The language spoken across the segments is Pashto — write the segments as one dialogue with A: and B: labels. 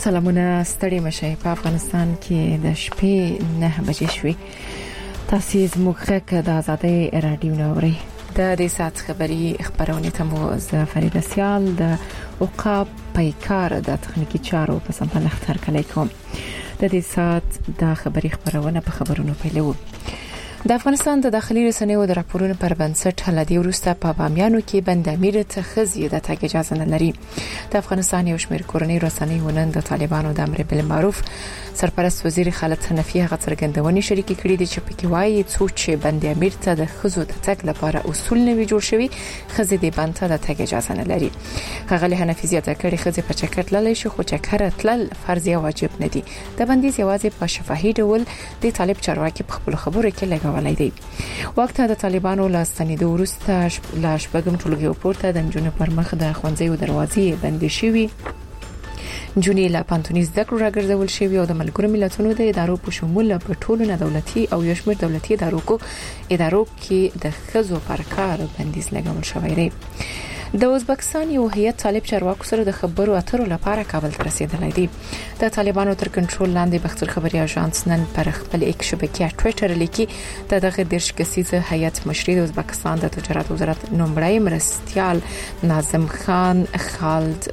A: سلامونه ستړي مشي په افغانستان کې د شپې 9 بجې شوي. تاسو زموږ غږ د آزادۍ رادیو نوري د دې سات خبرونه ته مو ز فرید سیال د اوقاب پیکار د تخنیکی چارو په سمبل اختر کلی کوم. د دې سات د خبرونه په خبرونو پیلو. د افغانستان د داخلي رسنیو د راپورونو پر بنسټ هلادي ورسته په بامیانو کې بند امیر ته خزي د تګ اجازه نه لري. د افغانستان یو شمېر کورنۍ رسنیو نن د طالبانو د امر بالمعروف سرپرست وزیر خالد حنفي هغه څرګندونې شریکې کړې دي چې پکې وايي چې بند امیر ته د خزو د تګ لپاره اصول نوي جوړ شوي، خزي د بند ته د تګ اجازه نه لري. هغه حنفي زیاته کړې خزي په چکر تللی شي خو چکر تلل فرض یا واجب نه دي. د بندیز یوازې په شفاهي ډول د طالب چارواکي په خپل خبرو کې ولای دی. وخت د طالبانو لاستنیدو ورسته لاش بګم ټولګي پورته د جنونو پر مخ د خوندزیو دروازې بندې شوي. جونی لا پانتونیز د کړه راګرځول شوی او د ملګرو ملتونو د ادارو په شمول په ټولو نه دولتي او یو شمېر دولتي ادارو کې د خزو پر کار بندیز لګول شوی دی. د ازبکستان یو هیئت طالب چارواکو سره د خبرو اترو لپاره کابل ته رسیدلی دی. د طالبانو تر کنټرول لاندې بختر خبري اژانس نن پر خپل ایک شبکې ټوئیټر لیکي د دغه دیرش کسیزه هیئت مشري د ازبکستان د تجارت وزارت نومړی مرستيال ناظم خان خالد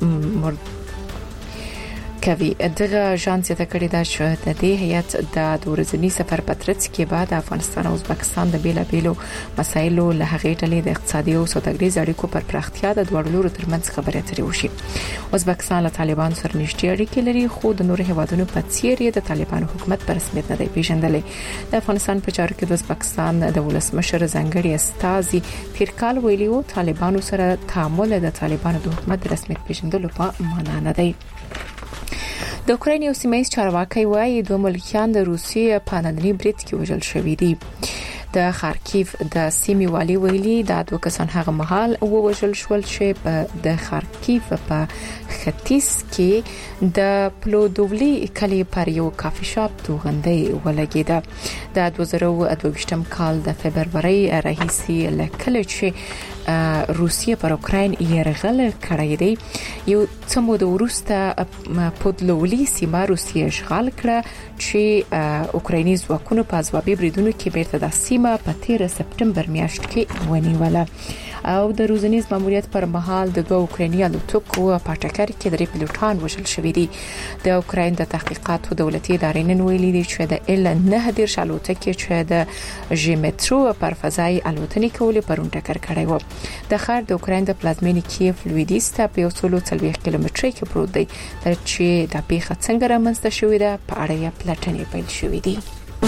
A: کوي. دغه اژانس ته کړی دا چې د دې هیئت د ورځنی سفر پترڅ کې بعد افغانستان او ازبکستان د بیلابیلو مسایلو له هغې ډلې د اقتصادي او سوداګریز اړیکو پر پراختیا د دوه لورو ترمنځ خبرې اترې وشي. ازبکستان له طالبان سره نږدې اړیکې لري خو د نورو هیوادونو په څیر د طالبان حکومت په رسمیت نه دی پیژندلی. د افغانستان په چارو کې د ازبکستان د ولسمشر ځانګړي استازي پیرکال ویلیو طالبانو سره تعامل د طالبانو د حکومت رسمیت پیژندلو په معنا نه دی. د اوکراین یو سیمایي چارواکي وايي دوه ملکیان د روسیې په نننی برید کې وژل شوي دي. د خارکیف د سیمې والی ویلي دا دوه کسان هغه مهال وژل شول چې د خارکیف په ختیځ کې د پلودولی کلی پر یو کافي شاپ توغندۍ ولګیده. د 2022 کال د فبرवरी راهیسي لکه چې روسیه پر اوکراین یرغل کړی دی. یو څه موده وروسته پودلولی سیمه روسیه اشغال کړه چې اوکرایني ځواکونو په ځوابي بریدونو کې بیرته د سیمه په 13 سپټمبر میاشت کې ونیوله او د روزنیز ماموریت پر مهال د دوه اوکرایني الوتکو په ټکر کې درې پیلوټان وژل شوي دي. د اوکراین د تحقیقاتو دولتي ادارې نن ویلي دي چې د Il-9 الوتکې چې د ژمټرو پر فضای الوتنې کولې پرون ټکر کړی و. د ښار د اوکراین د پلازمینې کیف لویدیس ته په 140 کیلومترۍ کې پروت دی چې د پیښه څنګه رامنځته شوې ده په اړه یې پلټنې پیل شوې دي.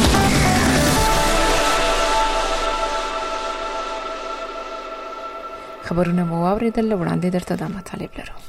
A: خبرونه مو واوریدل وړاندې درته د مطالب لرو.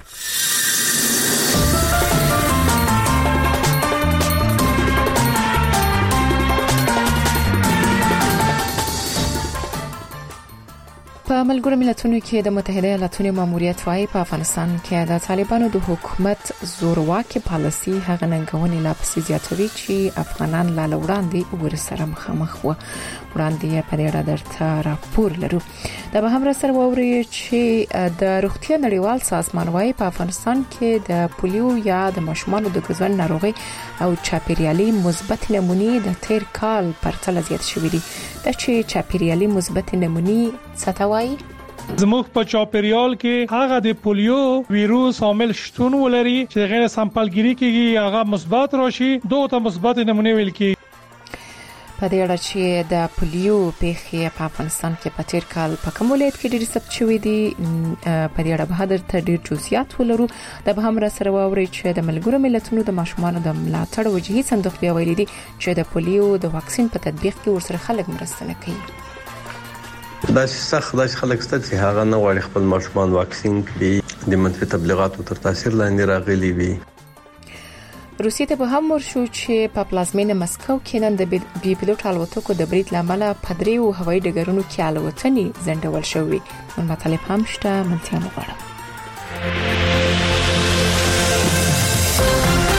A: په ملګرو ملتونو کې د متحده ایالاتونو ماموریت وايي په افغانستان کې د طالبانو د حکومت زورواکي پالیسي هغه ننګونې لا پسې زیاتوي چې افغانان لا وړاندې ورسره مخامخ و. وړاندې په دې اړه درته راپور لرو. دا به هم سره ووري چې د روغتیا نړیوال سازمان وايي په افغانستان کې د پولیو یا د ماشومانو د ګزن ناروغي او چاپیریالي مثبت نمونې د تیر کال پرتله زیات شوې دي. د چاپیریالي مثبت نمونې څه
B: زموږ په چاپیریال کې هغه د پولیو ویروس عامل شتون ولري چې غیر سامپلګری کېږي هغه مثبت راشي دوه ته مثبت نمونه ویل کی.
A: په دې اړه چې د پولیو پیښې په افغانستان کې په تیر کال په کوم ولایت کې ډېر ثبت شوې دي په دې اړه به درته ډېر جزئیات ولرو. د به هم سره واوري چې د ملګرو ملتونو د ماشومانو د ملاتړ وجهي صندوق بیا ویلي دي چې د پولیو د واکسین په تطبیق کې ورسره خلک مرسته نه کوي.
C: دا سخت خلک ست چې هغه نه غواړي خپل ماشومان واکسین کړي د منفي تبلیغاتو تر تاثیر لاندې راغلي وي.
A: روسیې ته به هم ورشو چې په پلازمینه مسکو کې نن د بي پیلوټ الوتکو د برید لامل په دریو هوایي ډګرونو کې الوتنې ځنډول شوې. نو مطالب هم شته منتیا مغواړم.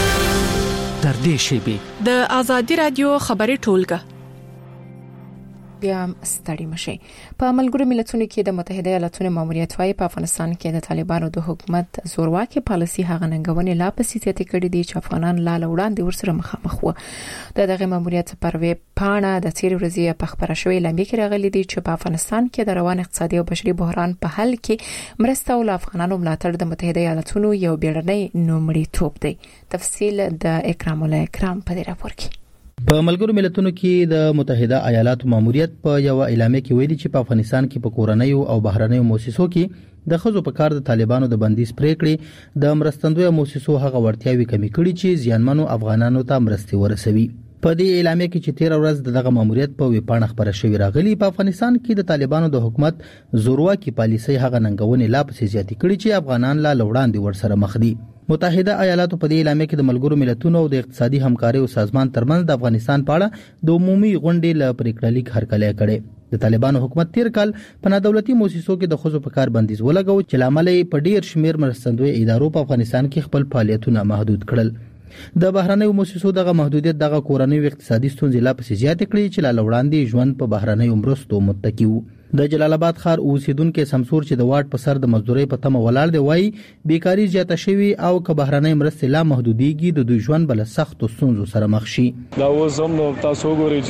D: در دې شی به
E: د ازادي رادیو خبري ټولګه
A: بیا ستړي مشي. په ملګرو ملتونو کې د متحده ایالاتونو ماموریت وايي په افغانستان کې د طالبانو د حکومت زورواکي پالیسي هغه ننګونې لا پسې زیاتې کړې دي چې افغانان لا وړاندې ورسره مخامخ وو. دغه ماموریت پر ویب پاڼه د تیر ورځې په خبره شوې لمبي کې راغلي دي چې په افغانستان کې د روان اقتصادي او بشري بحران په حل کې مرسته او افغانانو ملاتړ د متحده ایالاتونو یو بیړنی نومړیتوب دی. تفصیل د اکرام الله اکرام په دې راپور کې.
D: په ملګرو ملتونو کې د متحده ایالاتو ماموریت په یو اعلامیه کې ویلي چې په افغانستان کې په کورنیو او بهرنیو مؤسسو کې د خزو په کار د طالبانو د بندیز پریکړې د مرستندوی مؤسسو هغه ورتیاوي کمی کړي چې زیانمنو افغانانو ته مرستې ورسوي. په دې اعلامیه کې چې 13 ورځ دغه ماموریت په ویبپاڼه خبره شوې راغلي په افغانستان کې د طالبانو د حکومت زورواکي پالیسي هغه ننګونې لا پسې زیاتې کړي چې افغانان لا وړاندې ورسره مخ دي. متحده ایالاتو په دې اعلامیه کې د ملګرو ملتونو او د اقتصادي همکارۍ سازمان ترمنځ د افغانستان په اړه د عمومي غونډې ل پریکړه لیک هرکلی کړي. د طالبانو حکومت تیر کال په نادولتي مؤسسو کې د خزو په کار بندیز ولګاو چې لامل یې په ډیر شمیر مرستندوی ادارو په افغانستان کې خپل فعالیتونه محدود کړل. د بهرنیو مؤسسو دغه محدودیت دغه کورنۍ اقتصادي ستونزې لا پسې زیاتې کړې چې لا وړاندې ژوند په بهرنیو مرستو متکی وو. د جلال آباد ښار اوسیدونکو سمسور چې د واټ په سر د مزدوري په تمه ولاړ دی وایي بیکاری زیاته شوی او که بهرنۍ مرستې لا محدودیږي د دوی ژوند بل سخت ستونزو سره مخ شي.
E: دا اوس هم تاسو ګورئ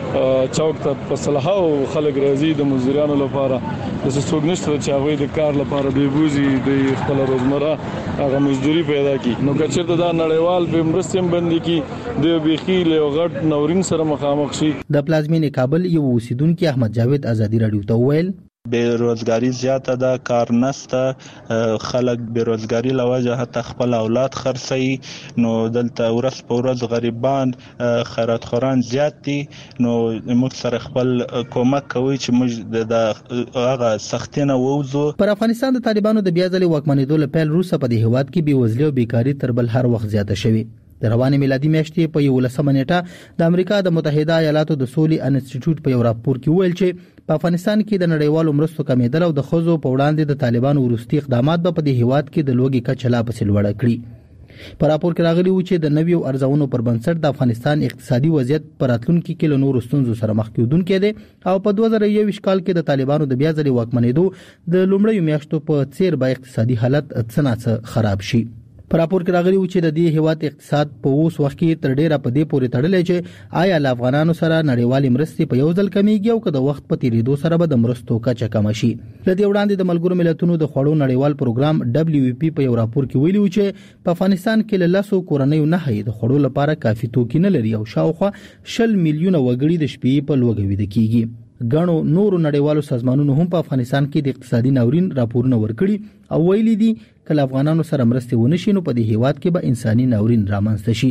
E: چې چوک ته په صلاحو خلک راځي د مزدورانو لپاره د څوک نشته چې هغه د کار لپاره دی بوزي د خپل روزمره هغه مزدوري پیدا کی. نو که چېرته دا نړیوال به مرستې بندي کی د بيخي له غټ نورین سره مخامخ شي.
D: د پلازمینې کابل یو اوسیدونکو احمد جاوید ازادي رادیو ته ویل
F: بیروزګاری زیاته ده، کار نشته، خلک بیروزګاری لوجه حتی خپل اولاد خرڅي. نو دلته ورځ په ورځ غریبان خیراتخوران زیات دي. نو موږ سره خپل کومک کوي چې موږ د هغه سختینه ووځو.
D: پر افغانستان د طالبانو د بیا ځلې واکمنېدو لپاره روسه په دې هیواد کې بېوزلي او بیکاری تر بل هر وخت زیاته شوې. د روانې میلادي میاشتې په 11 نیټه د امریکا د متحده ایالاتو د سولې انسټیټیوټ په یو راپور کې ویل چې په افغانستان کې د نړیوالو مرستو کمیدل او د خزو په وړاندې د طالبانو وروستي اقدامات په دې هیواد کې د لوګي کچه لا پسې لوړه کړي. په راپور کې راغلي و چې د نویو ارزونو پر بنسټ د افغانستان اقتصادي وضعیت پر راتلونکي کې له نورو ستونزو سره مخ کېدونکې دی او په 2021 کال کې د طالبانو د بیا ځلې واکمنېدو د لومړیو میاشتو په څیر به اقتصادي حالت څنګه خراب شي. په راپور کې راغلي و چې د دې هیواد اقتصاد په اوس وخت کې تر ډیره په دې پورې تړلې چې آیا له افغانانو سره نړیوالې مرستې په یو ځل کمیږي او که د وخت په تیریدو سره به د مرستو کچه کم شي. لدې وړاندې د ملګرو ملتونو د خوړو نړیوال پروګرام WFP په یو راپور کې ویلي و چې په افغانستان کې له 100 کورنیو نه د خوړو لپاره کافي توکي نه لري او شاوخوا 10 میلیونه وګړي د شپې په لوږه ویده کیږي. غنو نورو نړیوالو سازمانونو هم په افغانستان کې د اقتصادي ناورین راپورونه ورکړي او ویلي دي کله افغانانو سره مرستې ونشي نو په دې هیواد کې به انساني ناورین رامنځته شي.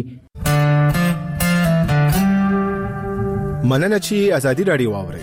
G: مننه چې ازادي رادیو واوري.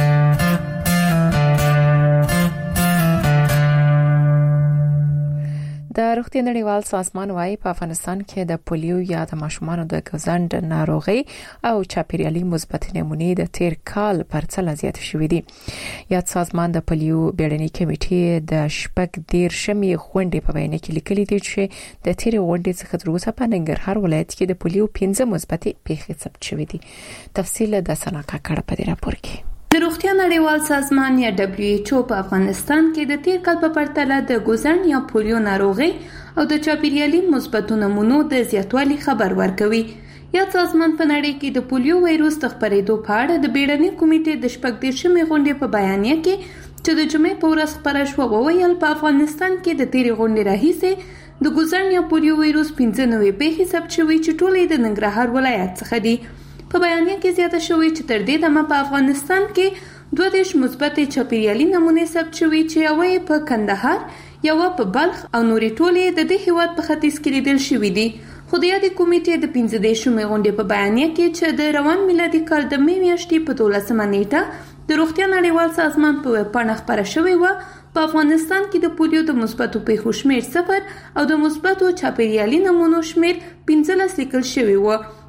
A: د روغتیا نړیوال سازمان وايي په افغانستان کې د پولیو یا د ماشومانو د ګزند ناروغي او چاپیریالي مثبت نمونې د تیر کال پرتله زیات شوې دي. یاد سازمان د پولیو بیړنۍ کمیټې د شپږ دیر شمې غونډې په بیان کې لیکلي دي چې د تیر غونډې څخه تر اوسه په ننګرهار ولایت کې د پولیو 15 مثبت پیښې ثبت شوې دي. تفصیل د سناکا کړه په دې راپور کې.
H: د روغتیا نړیوال سازمان یا WHO په افغانستان کې د تیر کال په پرتله د ګوزن یا پولیو ناروغي او د چاپیریالي مثبتو نمونو د زیاتوالي خبر ورکوي. یا سازمان په نړۍ کې د پولیو وایروس د خپرېدو په اړه د بیړنۍ کمیټې د شپږ دیرشمې غونډې په بیانیه کې چې د جمعې په ورځ خپره شوه وویل په افغانستان کې د تیرې غونډې راهیسې د ګوزن یا پولیو وایروس 15 پیښې ثبت شوې چې ټولې د ننګرهار ولایت څخه دي. په بیانیه کې زیاته شوې چې تر دې دمه په افغانستان کې 22 مثبت چاپیریالي نمونې ثبت شوې چې یوه په کندهار، یوه په بلخ او نورې ټولې د دې هیواد په ختیځ کې لیدل شوې دي. خو د یادې کمیټې د 15 غونډې په بیانیه کې چې د روان میلادي کال د مې میاشتې په 12 نیټه د روغتیا نړیوال سازمان په ویبپاڼه خپره شوې وه په افغانستان کې د پولیو د مثبتو پیښو شمیر 0 او د مثبتو چاپیریالي نمونو شمیر 15 لیکل شوی و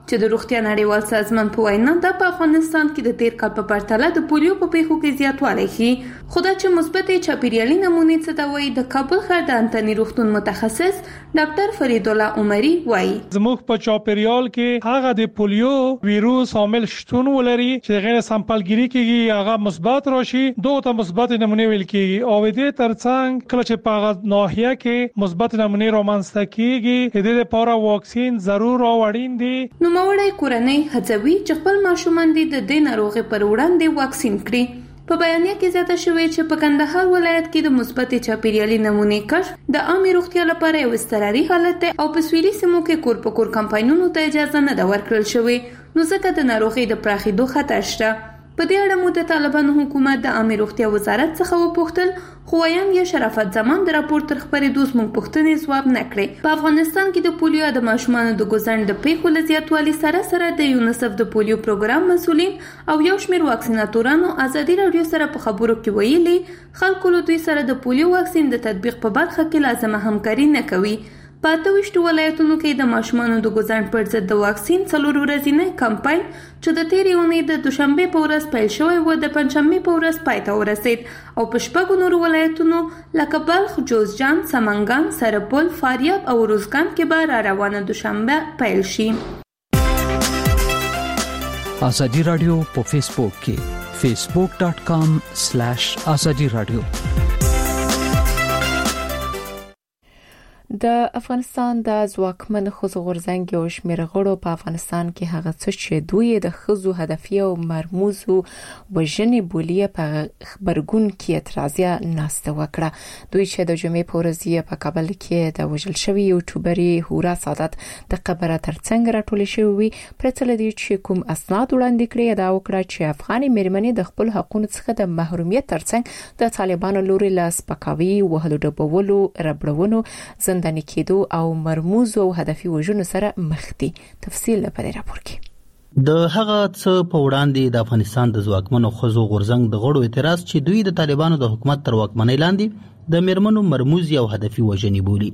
H: چې د روغتیا نړیوال سازمان په وینا د افغانستان کې د تیر کال په پرتله د پولیو په پیښو کې زیاتوالی ښیي. خو دا چې مثبت چاپیریالي نمونې څه ته وایي د کابل ښار د انتنی روغتون متخصص ډاکټر فرید الله عمري وایي.
B: زموږ په چاپیریال کې هغه د پولیو ویروس عامل شتون ولري چې غیر سامپلګری کېږي هغه مثبت راشي دوه ته مثبت نمونې ویل کېږي او دې ترڅنګ کله چې په هغه ناحیه کې مثبت نمونې رامنځته کېږي د دې لپاره واکسین ضرور او اړین دي.
H: نوموړی کورنۍ هڅوي چې خپل ماشومان د دې ناروغي پر وړاندې واکسین کړي. په بیانیه کې زیاته شوې چې په کندهار ولایت کې د مثبت چاپیریالي نمونې کشف د عامه روغتیا لپاره یو اضطراري حالت دی او په سویلي سیمو کې کور په کور کمپاینونو ته اجازه نه ده ورکړل شوې نو ځکه د ناروغي د پراخېدو خطر شته. په دې اړه مو د طالبانو حکومت د عامه روغتیا وزارت څخه وپوښتل خو وایم یا شرافت زمان د راپور تر خبرېدو زموږ پوښتنې ځواب نه کړې. په افغانستان کې د پولیو د ماشومانو د ګوزڼ د پیښو له زیاتوالي سره د یونیسف د پولیو پروګرام مسؤلین او یو شمېر واکسیناتورانو ازادي راډیو سره په خبرو کې ویلي خلکو له دوی سره د پولیو واکسین د تطبیق په برخه کې لازمه همکاري نه کوي. په 28 ولایتونو کې د ماشومانو د ګوزڼ پر ضد د واکسین 4 ورځې کمپاین چې د تیرې اونۍ د دوشنبه په ورځ پیل شوی و د پنځشنبه په ورځ پای ته ورسید او په شپږو نورو ولایتونو لکه بلخ، جوزجان، سمنګان، سرپل، فاریاب او روزګان کې به را روانه دوشنبه پیل شي.
I: ازادي رادیو په فیسبوک کې facebook.com/azadi radio.
A: د افغانستان د ځواکمن ښځو غورځنګ یو شمېر غړو په افغانستان کې هغه څه چې دوی د ښځو هدفي او مرموزو وژنې بولي په خبرګون کې اعتراضیه ناسته وکړه. دوی چې د جمعې په ورځ په کابل کې د وژل شوی یوټیوبري هورا سادات د قبره ترڅنګ راټول شوی پرڅل دي چې کوم اسناد وړاندې کړي دا وکړه چې افغاني مېرمنې د خپل حقوقو څخه د محرومیت ترڅنګ د طالبانو لوري لاس پکاوي وهلو ډبولو ربړونو زنداني کېدو او مرموز او هدفي وژنو سره مخ دي. تفصیل په راپور کې
D: د هغه څه په وړاندې د افغانستان د ځواکمنو ښځو غورځنګ د غړو اعتراض چې دوی د طالبانو د حکومت تر واکمنۍ لاندې د میرمنو مرموز او هدفي وژنې بولي.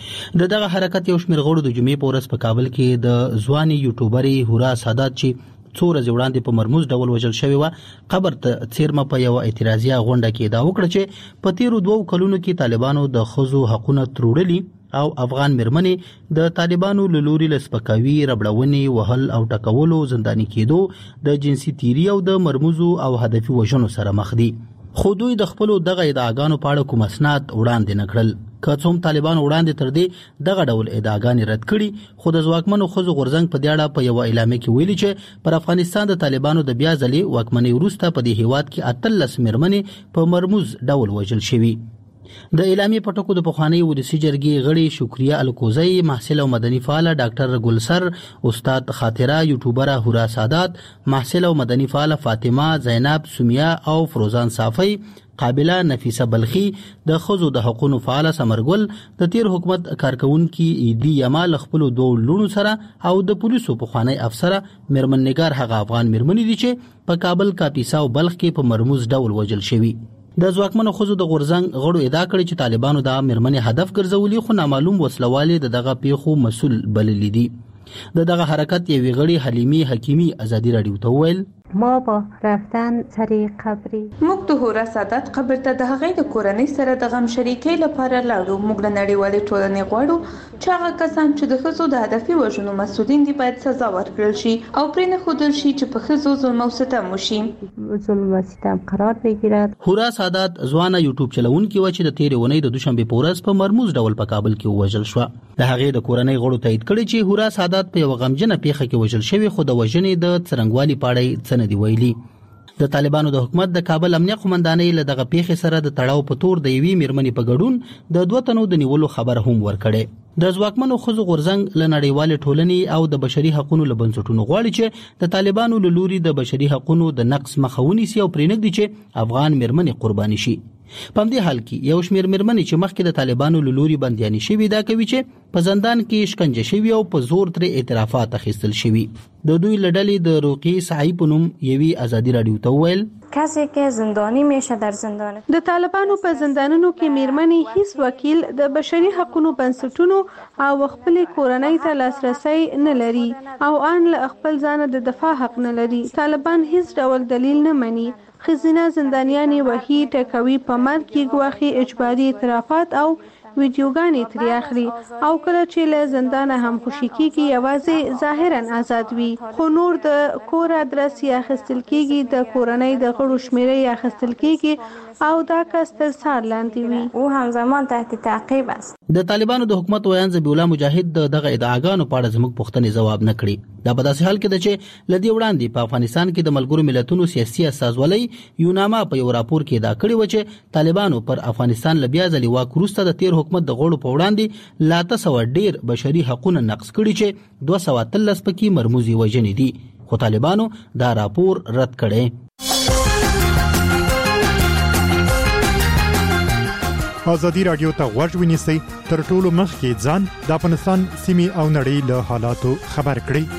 D: دغه حرکت یو شمېر غړو د جمعې په ورځ په کابل کې د ځواني یوټیوبري هورا سادات چې څو ورځې وړاندې په مرموز ډول وژل شوی و قبر ته څیرمه په یو اعتراضیه غونډه کې دا وکړه چې په تیرو 2 کلونو کې طالبانو د ښځو حقوقونه تروړلي او افغان مېرمنې د طالبانو له لوري لسپکاوي ربړونې وهل او ټکولو زنداني کېدو د جنسي تیری او د مرموزو او هدفي وژنو سره مخ دي. خو دوی د خپل دغه ادعاګانو په اړه کوم اسناد وړاندې نه کړل. که څوم طالبان وړاندې تر دې دغه ډول ادعاګانې رد کړي خو د ځواکمنو ښځو غورځنګ په دې اړه په یو اعلامیه کې ویلي چې پر افغانستان د طالبانو د بیا ځلې واکمنۍ وروسته په دې هیواد کې 13 مېرمنې په مرموز ډول وژل شوي. د اعلامیه په ټکو د پخوانی ولسی جرګې غړي شکریا الکوزی، محصل او مدني فعال ډاکټر ګلسر، استاد خاطره یوټیوبر هورا سادات، محصل او مدني فعال فاطمه، زینب، سمیه او فروزان صافی، قابله نفیسه بلخی، د خزو د حقوقو فعال سمرګل، د تیر حکومت کارکونکو ایدی یمال خپل 2 لونو سره او د پولیسو پخوانی افسر میرمن نگار هغه افغان میرمنې دي چې په کابل، کاپیسا او بلخ کې په مرموز ډول وژل شوی. د ځواکمنو ښځو د غورځنګ غړو ادعا کړې چې طالبانو د میرمنې هدف ګرځولي خو نامعلوم وسلوالې دغه پیښو مسؤل بللي دي. دغه حرکت یوې غړي حلیمي حکیمی ازادي راډیو ته ویل
J: ما با رفتن سری قبري
H: موږ د هورا سادات قبر ته د هغې د کورنۍ سره د غم شریکۍ لپاره لاړو. موږ له نړیوالې ټولنې غواړو چې هغه کسان چې د ښځو د هدفي وژنو مسؤلین دي باید سزا ورکړل شي او پرې نه ښودل شي چې په ښځو ظلم او ستم وشي.
J: ظلم و ستم قرار بگیرد.
D: هورا سادات ځوانه یوټیوب چلوونکې و چې د تیرې اونۍ د دوشنبه په ورځ په مرموز ډول په کابل کې وژل شو. د هغې د کورنۍ غړو تایید کړي چې هورا سادات په یو غمجنه پیښه کې وژل شوی خو د وژنې د څرنګوالي پاړې څنګه دی ویلي. د طالبانو د حکومت د کابل امنیه قومندانۍ له دغه پیښې سره د تړاو په تور د یوې میرمنې په ګډون د 2 تنو د نیولو خبر هم ورکړي. د ځواکمنو ښځو غورځنګ له نړیوالې ټولنې او د بشري حقوقو له بنسټونو غواړي چې د طالبانو له لوري د بشري حقوقو د نقض مخه ونیسي او پرېنږدي چې افغان میرمنې قرباني شي. په دې حال کې یو شمېر مېرمنې چې مخکې د طالبانو له لوري بنديانې شوي دا کوي چې په زندان کې شکنجه شوي او په زور ترې اعترافات اخیستل شوي. د دوی لړلې د روقي صحیح په نوم یوي ازادي رادیو ته ویل
K: کسی که زندانی میشه در زندان.
L: د طالبانو په زندانونو کې مېرمنې هیڅ وکیل د بشري حقوقو بنسټونو او خپل کورنۍ ته لاسرسي نه لري او ان له خپل ځان د دفاع حق نه لري. طالبان هیڅ ډول دلیل نه مني. خزینه زندانیانې وحي ټکوي په مرګ کې ګواخي اجباري اعترافات او ویډیوګانې ترې اخلي او کله چې له زندانه هم خوشي کیږي یوازې ظاهرا آزاد وي خو نور د کور ادرس یا اخیستل کیږي د کورنۍ د غړو شمیرې اخیستل کیږي او دا کس تر څار لاندې وي
K: او همزمان تحت تعقیب است.
D: د طالبانو د حکومت ویان ذبیح الله مجاهد دغه ادعاګانو په اړه زموږ پوښتنې ځواب نه کړي. دا په داسې حال کې ده چې لدی وړاندې په افغانستان کې د ملګرو ملتونو سیاسي استازولۍ یوناما په یو راپور کې دا کړی و چې طالبانو پر افغانستان لبیا ځلې واک وروسته د تیر حکومت د غړو په وړاندې لا 900 ډیر بشري حقوقونه نقض کړي چې 213 پکې مرموزي وژنې دي خو طالبانو دا راپور رد کړي.
M: ازادي رادیو ته غوږ ونیسئ تر ټولو مخکې ځان د افغانستان سیمې او نړۍ له حالاتو خبر کړئ.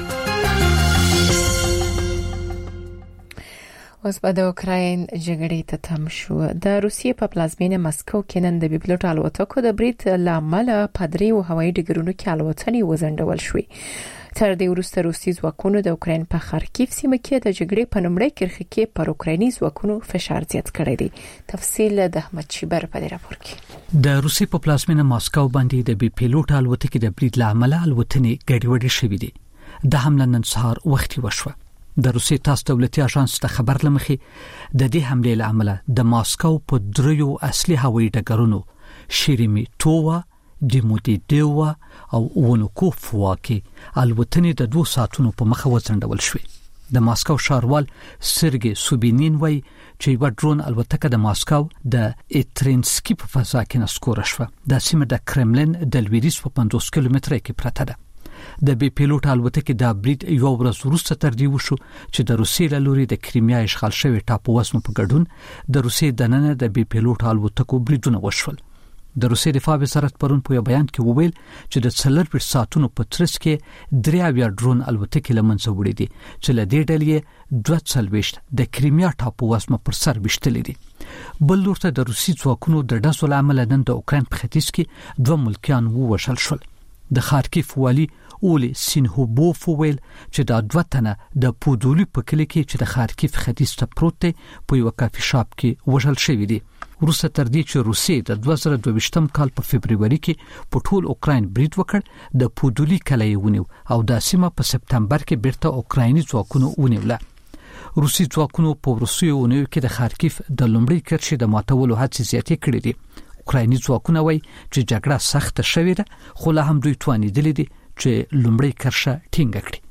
A: اوس په د اوکراین جګړې ته تم شو. د روسیې په پلازمینه مسکو کې نن د بیپلوټ الوتکو د برید لامل په دریو هوایي ډګرونو کې الوتنې وزندول شوې. تر دې وروسته روسي ځواکونو د اوکراین په خارکیف سیمه کې د جګړې په لومړۍ کرښه کې پر اوکرایني ځواکونو فشار زیات کړی دی. تفصیل د احمد شیبر په دې راپور کې.
I: د روسي په پلازمینه مسکو باندې د بیپلوټ الوتکې د برید لامل الوتنې ګډوډې شوې دي. د حمله نن سهار وختي وشوه. د روسي تاسو دولتي اژانس ته خبر لمخې د دې حمله لامل د ماسکو په دریو اصلي هوایي ډګرونو شیرمیتووا دیمودیدوا او ونوکوفوا کې الوتنې د 2 ساعتونو په مخه وځنډول شوې. د ماسکو ښاروال سرګي سوبینین وایي چې یو ډرون الوتکه د ماسکو د اترینسکي په فضا کې نسکور شوه. د سیمه د کرملین د لویدیځ په 50 کیلومتره کې پرته ده. د بي پیلوټ الوتکې د برید یو ورځ وروسته تر دې وشو چې د روسیې له لوري د کریمیا اشغال شوی ټاپو وسمو په ګډون د روسیې د نن د بي پیلوټ الوتکو بریدونه وشول. د روسیې دفاع وزارت پرون په بیان کې وویل چې د 4 ساعتونو په ترڅ کې 3 ډرون الوتکې لمنځه وړي دي چې له دې ډلې 240 د کریمیا ټاپو وسمو پر سر بشتلې دي. بل لورته د روسي ځواکونو د ډزو لامل نن د اوکراین په ختیځ کې 2 ملکیان ووژل شول. د خارکیف والی اولی سینهوبوف ویل چې دا 2 تنه د پودولی په کلی کې چې د خارکیف ختیځ ته پروت دی په یو کافي شاپ کې وژل شوی دی. وروسته تر دې چې روسیې د 2022 کال په فبرवरी کې په ټول اوکراین برید وکړ د پودولی کلی ونیو او د سیمه په سپتمبر کې بیرته اوکرایني ځواکونو ونیوله. روسي ځواکونو په روسیې ونیو کې د خارکیف د لومړۍ کرښې د ماتولو هڅې زیاتې کړې دي. اوکرایني ځواکونه وایي چې جګړه سخته شوې ده خو لا هم دوی توانیدلې دي چې لومړی کرښه ټینګه کړي.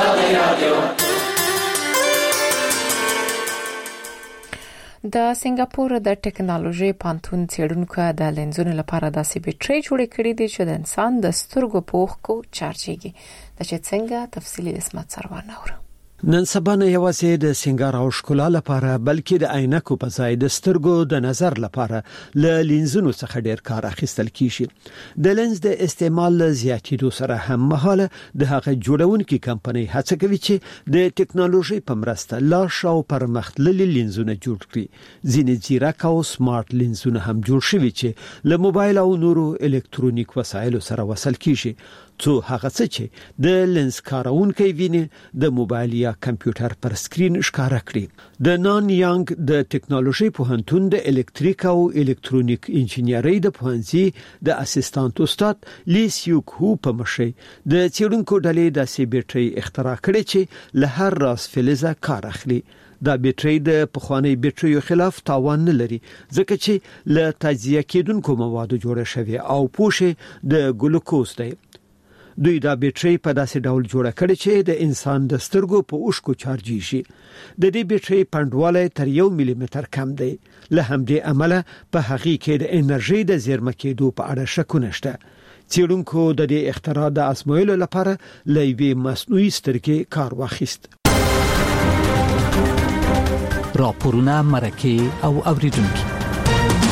A: د سنگاپور د ټکنالوژي پانتون څېړونکو د لنزونو لپاره داسې بیټرۍ جوړې کړې دي چې د انسان د سترګو په اوښ کو چارجيږي. د چې څنګه تفصیلي اسمت سروان اورو.
N: نن سبا نه یوازې د سنگار او ښکلا لپاره بلکې د عینکو په ځای د سترګو د نظر لپاره ل لینزونو څخه ډیر کار اخیستل کیږي. د لنز د استعمال زیاتېدو سره هم مهاله د هغه جوړونکو کمپنۍ هڅه کوي چې د ټکنالوژي په مرسته لا شاو پرمختللي لینزونه جوړ کړي. ځینې ځیرک او سمارټ لینزونه هم جوړ شوي چې له موبایل او نورو الکترونیک وسایلو سره وصل کیږي. څو هغه څه چې د لنز کارونکو ویني د موبایل یا کمپیوټر پر سکرین ښکارا کړي. د نان یانګ د ټکنالوژي پوهنتون د الکتریک او الکترونیک انجینرۍ د پوهنځي د اسسټانټ استاد لی سیوک هو په مشي د څېړونکو ډلې د سی بیټرۍ اختراع کړې چې له هر راس فلزه کار اخلي. دا بیټرۍ د پخوانی بیټریو خلاف تاوان نه لري ځکه چې له تجزیه کېدونکو موادو جوړه شوی او پوښه د ګلوکوز دی. دوی دا بیټرۍ په داسې ډول جوړه کړې چې د انسان د سترګو په اوښکو چارجي شي. د دې بیټرۍ پندواله تر 1 ملي متر کم دی. له همدې عمله په حقیقت کې د انرژي د زیرمه کېدو په اړه شک نشته. څېړونکو د دې اختراع د ازمویلو لپاره لوی مصنوعي سترګې کار واخیست.
I: راپورونه مرکه او اوریدونکو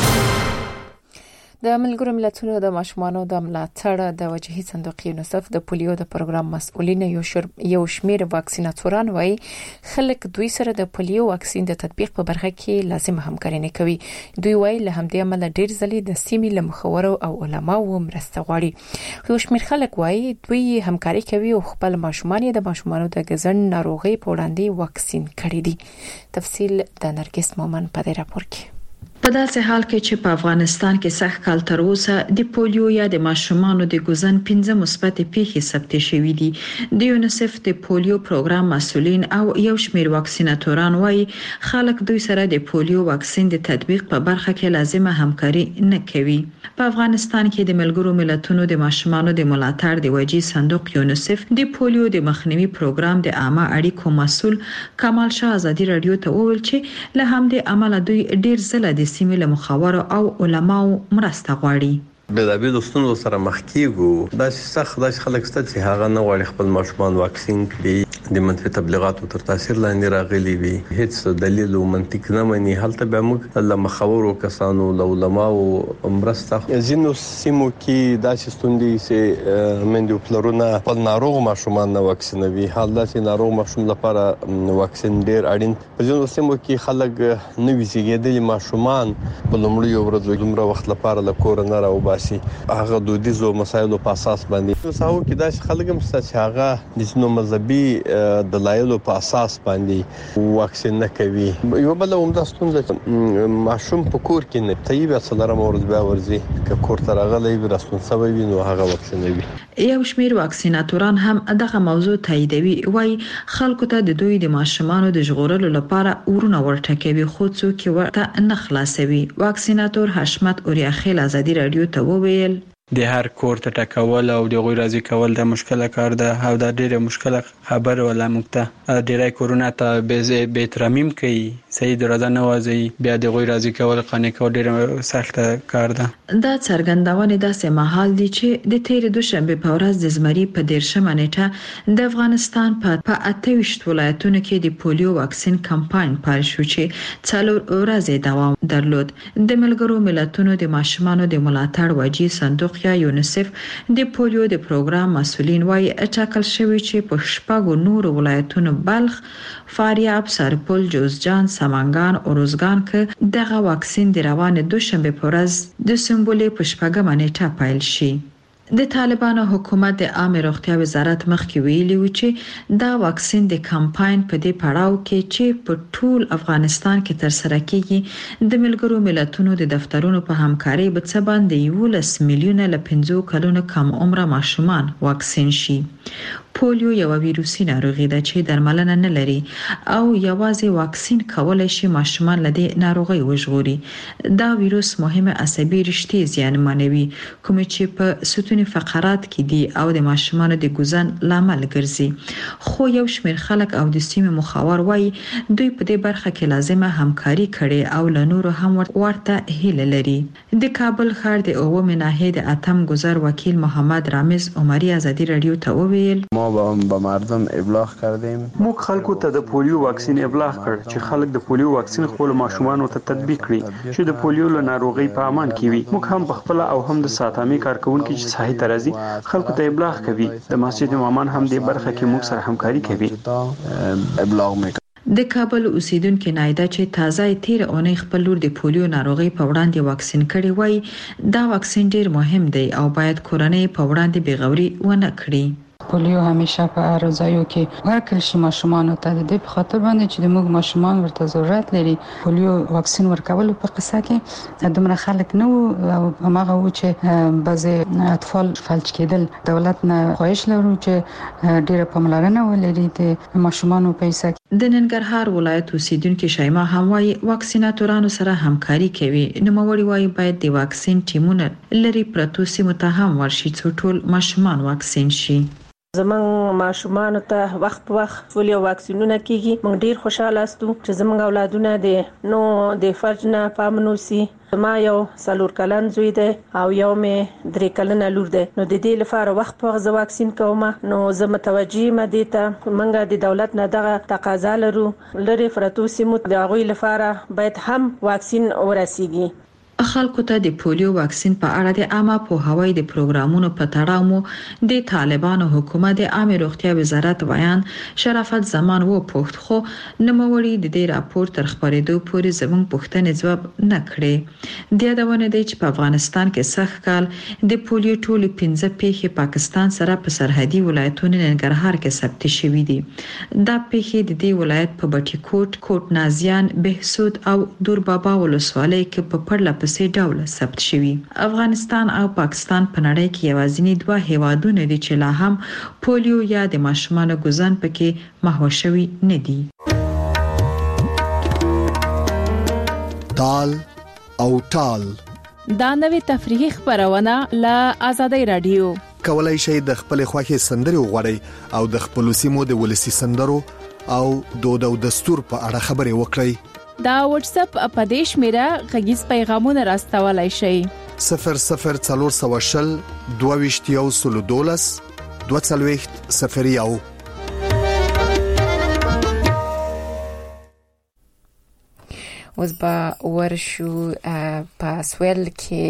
A: د ملګرو ملتونو د ماشومانو د ملاتړ د وجهي صندوق یونیسف د پولیو د پروګرام مسؤلین یو شمیر واکسیناتوران وایي خلک دوی سره د پولیو واکسین د تطبیق په برخه کې لازم همکاري نه کوي. دوی وایي له همدې امله ډیر ځلې د سیمې له مخورو او علماو مرسته غواړي. یو شمیر خلک وایي دوی همکاري کوي او خپل ماشومان د ماشومانو د ګزن ناروغي په وړاندې واکسین کړي دي. تفصیل د نرګس مومن په دې راپور کې.
O: په داسې حال کې چې په افغانستان کې سخت کال تر اوسه د پولیو یا د ماشومانو د ګزن 15 مثبت پیښې ثبت شوې دي. د یونیسف د پولیو پروګرام مسؤلین او یو شمېر واکسیناتوران وايي خلک دوی سره د پولیو واکسین د تطبیق په برخه کې لازمه همکاري نه کوي. په افغانستان کې د ملګرو ملتونو د ماشومانو د ملاتړ د وجهي صندوق یونیسف د پولیو د مخنیوي پروګرام د عامه اړیکو مسؤل کمال شاه ازادي رادیو ته وویل چې له همدې عمله دوی ډیر ځله د سیمې له مخاورو او علماو مرسته غواړي.
C: بلابل ستونزو سره مخ کیږو. دا سخت د خلک ست چې هغه نه غواړي خپل ماشومان واکسین کړي، د منفي تبلیغاتو تر تاثیر لاندې راغلي وي، هیڅ دلیل او منطق نه مني. هلته به موږ له مخاورو کسانو له علماو مرسته ځینو سیمو کې دا ستوندې چې مندو پلرونه په ناروغ ماشومان نه واکسینوي. حال دا چې ناروغ ماشوم لپاره واکسین ډیر اړین. په ځینو سیمو کې خلک نه ویزیږي ماشومان په لومړي ورځو دومره وخت لپاره له کور نه راو هغه دودیزو مسایلو په اساس باندې ساو کې دا خلک هم چې هغه د سنو مذهبي دلایلو په اساس باندې واکسین نه کوي. یو بل هم دا ستونزه ماشوم په کور کې نه طيب اصلره مورز بیا ورزي ک کور ته راغلی وي راستون سبب نو هغه واکسینوي.
O: یو شمیر واکسیناتوران هم دغه موضوع تاییدوي. وای خلکو ته د دوی د ماشومانو د ژغورلو لپاره ورونه ورټکوي خو څوک ورته نه خلاصوي. واکسیناتور حشمت اوریاخیل ازادي رادیو ته وویل
P: د هر کور ته ټکول او د غوی راضي کول د مشکله کار ده او د ډیره مشکله خبر ولا مکته ډیره کورونا ته به ترمیم کوي صحیح درازه نوازي بیا د غوی راضي کول قانې کول ډیره سخت کار ده.
O: دا څرګندونه داسې مهال دي چې د تیر دوشنبه په ورځ د زمري په 13 نیټه د افغانستان په 28 ولایتونو کې د پولیو واکسین کمپاین پیل شو چې 4 ورځې دوام درلود. د ملګرو ملتونو د ماشومانو د ملاتړ وجهي صندوق یا یونیسف د پولیو د پروګرام مسؤلین وايي اټاکل شوی چې په شپږو نور ولایتونو بلخ، فاریاب، سرپل، جوزجان، سمنګان او روزګان کې دغه واکسین د روان دوشنبه په ورځ د سمبولې په شپږمه نیټه پیل شي. د طالبانو حکومت د عامه روغتیا وزارت مخکې ویلي و چې دا واکسین د کمپاین په دې پړاو کې چې په ټول افغانستان کې تر سره کیږي د ملګرو ملتونو د دفترونو په همکاري به څه باندې 11 میلیونه له 15 کلونو کم عمره ماشومان واکسین شي. پولیو یو ویروسي ناروغي ده چې درملنه نه لري او یوازې واکسین کولای شي ماشومان له دې ناروغي وژغوري. دا ویروس مهمه عصبي رشتې زیانمنوي کوم چې په ستوني فقرات کې دي او د ماشومان د ګزن لامل ګرځي. خو یو شمېر خلک او د سیمې مخاور وایي دوی په دې برخه کې لازمه همکاري کړي او له نورو هم ورته هیله لري. د کابل ښار د اومه ناحیه د اتم گذر وکیل محمد رامز عمری ازادي رادیو ته وویل
Q: ما به مردم ابلاغ کردیم.
R: موږ خلکو ته د پولیو واکسین ابلاغ کړ چې خلک د پولیو واکسین خپل ماشومانو ته تطبیق کړي چې د پولیو له ناروغي په امان کې وي. موږ هم په خپل او هم د ساتامي کارکونکو چې صحي ترازی خلکو ته ابلاغ کوي. د مسجد امامان هم د برخه کې موږ سره همکاري کوي.
Q: ابلاغ میکنه.
O: د کابل اوسیدونکو نایده چې تازه تیر اونۍ خپل لور د پولیو ناروغي په وړاندې واکسین کړي وای دا واکسین ډیر مهم دی او باید کورنۍ په وړاندې بغوري ونه کړي.
S: پولیو همیشه په ارزایو کې ورکړل شي ماشومان ته د دې په خاطر باندې چې د موږ ماشومان ورته ضرورت لري. پولیو واکسین ورکول په قصه کې دومره خلک نه وو او هغه و چې بعضي اطفال فلج کېدل. دولت نه خواهش لرو چې ډیره پاملرنه ولري د ماشومان په حصہ.
O: د ننګرهار ولایت اوسیدونکو شایما هم وايي واکسیناتورانو سره همکاري کوي. نوموړي وايي باید د واکسین ټیمونه لري پرتو سیمو ته هم ورشي چې ټول ماشومان واکسین شي.
T: زمونږ ماشومان ته وخت په وخت پولیو واکسینونه کیږي. موږ ډیر خوشاله استو چې زمونږ اولادونه د نو د فرج نه پامنو سي. ما یو 4 کلن زوی دی او یو مې 3 کلنه لور دی. نو د دې لپاره وخت په وخت واکسین کوم. نو زه متوجي مده ته منګه د دولت نه دغه تقاضا لرو لري فرتو سیمو د غوي لپاره باید هم واکسین ورسیږي.
O: خلکو ته د پولیو واکسین په اړه د عامه پوهاوی د پروګرامونو په تړاو مو د طالبانو حکومت د عامه روغتیا وزارت ویان شرافت زمان و پوښت خو نوموړي د دې راپور تر خبرېدو پورې زموږ پوښتنې جواب نه کړې د یادونه دی چې په افغانستان کې سخت کال د پولیو ټول 15 پیښې پاکستان سره په سرحدي ولایتونو ننګرهار کې ثبت شوې دي دا پیښې د دې ولایت په بټي کوټ نازیان بهسود او دوربابا ولسوالۍ کې په پرله پسې ډول ثبت شوي افغانستان او پاکستان په نړۍ کې یوازینی دوه هیوادونه دي چې لا هم پولیو یا د ماشومانو ګوزن پکې محو شوي نه دي
G: تال او ټال
U: دا نوې تفریحي خبرونه له آزادۍ رادیو
G: کولای شئ د خپل خوښي سندري وغوړئ او د خپل سیمو د ولسی سندرو او دود او دستور په اړه خبري وکړئ
U: دا واتس اپ اپدیش میرا غږیز پیغامونه راستولای شئ
G: 0040 22 20
A: اوس به ورشو په سویل کې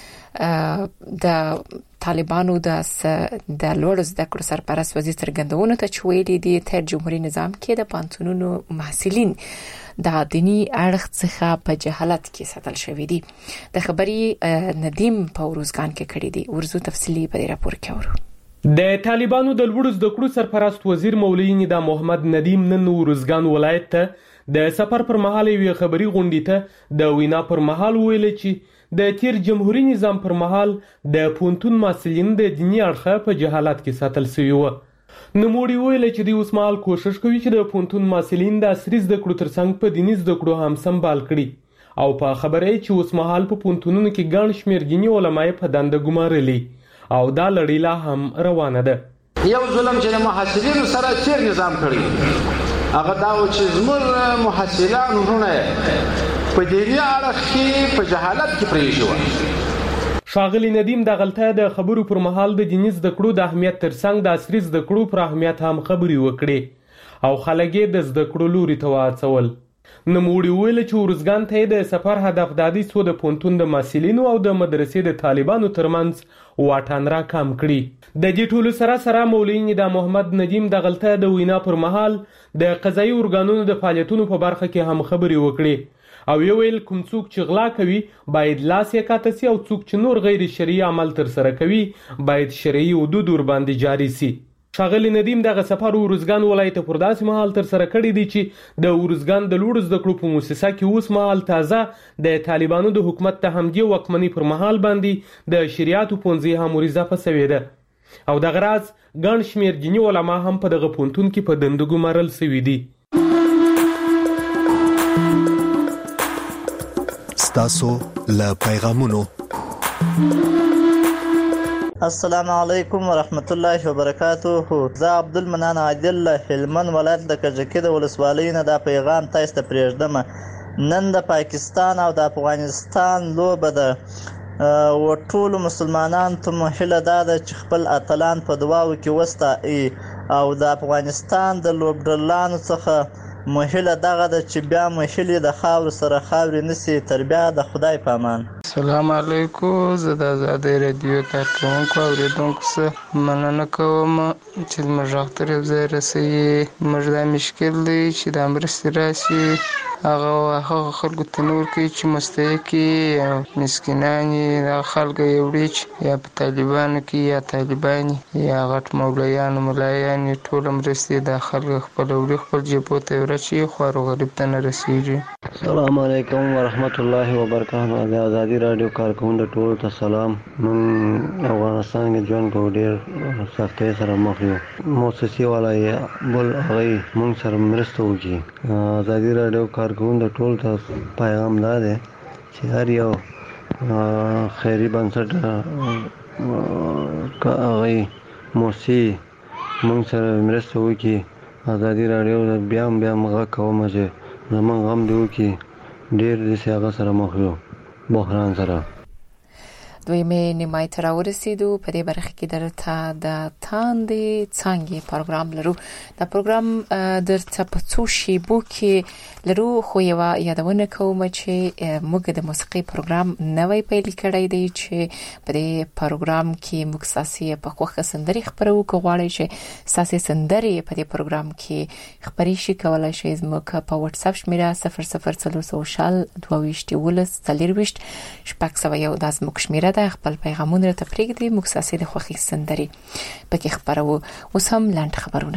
A: د طالبانو د لوړ زده کړو سرپرست وزیر څرګندونه ته چويلي دي تر جمهوریت نظام کې د پانتونونو محصلین د دینی اړخ څخه په جهالت کې ساتل شوې دي د خبري ندیم په روزګان کې کړی دي ورزو تفصیلی په راپور کې اورو
V: د طالبانو د لوړ زده کړو سرپرست وزیر مولوی ندا محمد ندیم نن روزګان ولایت ته د سفر پر مهال یو خبري غونډې ته د وینا پر مهال ویل چې د تیر جمهوریت نظام پر مهال د پونتون محصلین د دینی اړخه په جهالت کې ساتل شوی و نوموړي ویل چې د اوسمال کوشش کوي چې د پونتون محصلین د عصري زده کړو ترڅنګ په دیني زده کړو هم سمبال کړي او په خبره چې اوسمحال په پونتونونو کې ګڼ شمېر دینی علماء په دنده ګمارلي او دا لړۍ لا هم روانه ده
W: یو ظلم چې محصلینو سره چیر نظام کړی هغه دا و چې زموږ محصلان ورونه په دیني اړخ کې په جهالت کې پریښو
V: شاغلی ندیم د غلطه د خبرو پر مهال د دیني زده کړو د اهمیت ترڅنګ د عصري زده کړو پر اهمیت هم خبري وکړي او خلګي د زده کړو لوري ته واڅول نوموړي ویل چې ورزګان ته د سفر هدف د دې سو د پونتون د محصلینو او د مدرسې د طالبانو ترمنځ واټن را کم کړي د دې ټولو سره مولوی ندا محمد ندیم د غلطه د وینا پر مهال د قضایي ارګانونو د فعالیتونو په برخه کې هم خبري وکړي او یو ویل کوم څوک چې غلا کوي باید لاس یې کاتسي او څوک چې نور غیر شرعي عمل تر سره کوي باید شرعي حدود ور باندې جاری سي شاغلی ندیم دغه سفر ورزګان ولایت پر داسې مهال تر سره کړی دی چې د ورزګان د لوړ زده کړو په مؤسسه کې اوس مهال تازه د طالبانو د حکومت ته همدې وکمنۍ پر مهال باندې د شریعت پونځي هم اضافه شوې ده او د غراز ګڼ شمېر دیني علما هم په دغه پونتون کې په دندو ګمارل شوي دي
G: ستاسو له پیغامونو
X: السلام علیکم ورحمت الله وبرکاته زه عبدالمنان عادل هلمند ولایت د کجکی د ولسوالۍ نه دا پیغام تاسو ته پرېږدم نن د پاکستان او د افغانستان لوبه ده ټول مسلمانان ته مهله ده چې خپل اتلان په دعاو کې وستایي او د افغانستان د لوبډلانو څخه مهله دغه د چې بیا مهلې د خاور سره خاورې نسی تر بیا د خدای په امان
Y: السلام علیکم زه د آزادۍ رادیو کارکونکو اوریدونکو څخه مننه کوم چې موږ غوښتل ځای رسوي موږ دا مشکل دی چې د مرستې راشي هغه خلکو ته نور کوي چې مستحقي مسکینان یا خلک یو ریچ یا په طالبانو کې یا طالبانی یا غټ مولایان ټول مرستې د خلک خپل وړي خپل جیبو ته ورچی خو غریب ته نه رسیږي
Z: السلام علیکم ورحمت الله وبرکاته د آزادۍ رادیو کارکونکو ټول ته سلام من افغانستان کې ژوند کوو ډېر سختۍ سره مخ یو موسسې والا بل هغه مونږ سره مرسته وکړي آزادۍ رادیو کارکونکو ټول ته پیغام دا دی چې هر یو خیري بنسټ هغه موسسې مونږ سره مرسته وکړي آزادۍ رادیو بیا مغه کوم چې زمونږ غم دی وکړي ډېر دې هغه سره مخ یو بحران سره
A: دویمه نیمای تر ورسېدو. په دې برخه کې درته د تاندې څنګه پروګرام لرو. دا پروګرام درته په څو شیبو کې لرو، خو یو یادونه کوم چې موږ د موسیقي پروګرام نوې پیل کړی دی چې په دې پروګرام کې موږ ساسي په خوخه سندري خبرو کوغواړی چې ساسي سندري په دې پروګرام کې خبري شي کولای شي زموږ په واتس اپ شمیره 00300 22 40 شپږ سوه یو د زموږ شمیره ده. خپل پیغامونه ته پرېږدئ، موږ ساسي د خوښۍ سندري پکې خبرو. اوس هم لاند خبرونه.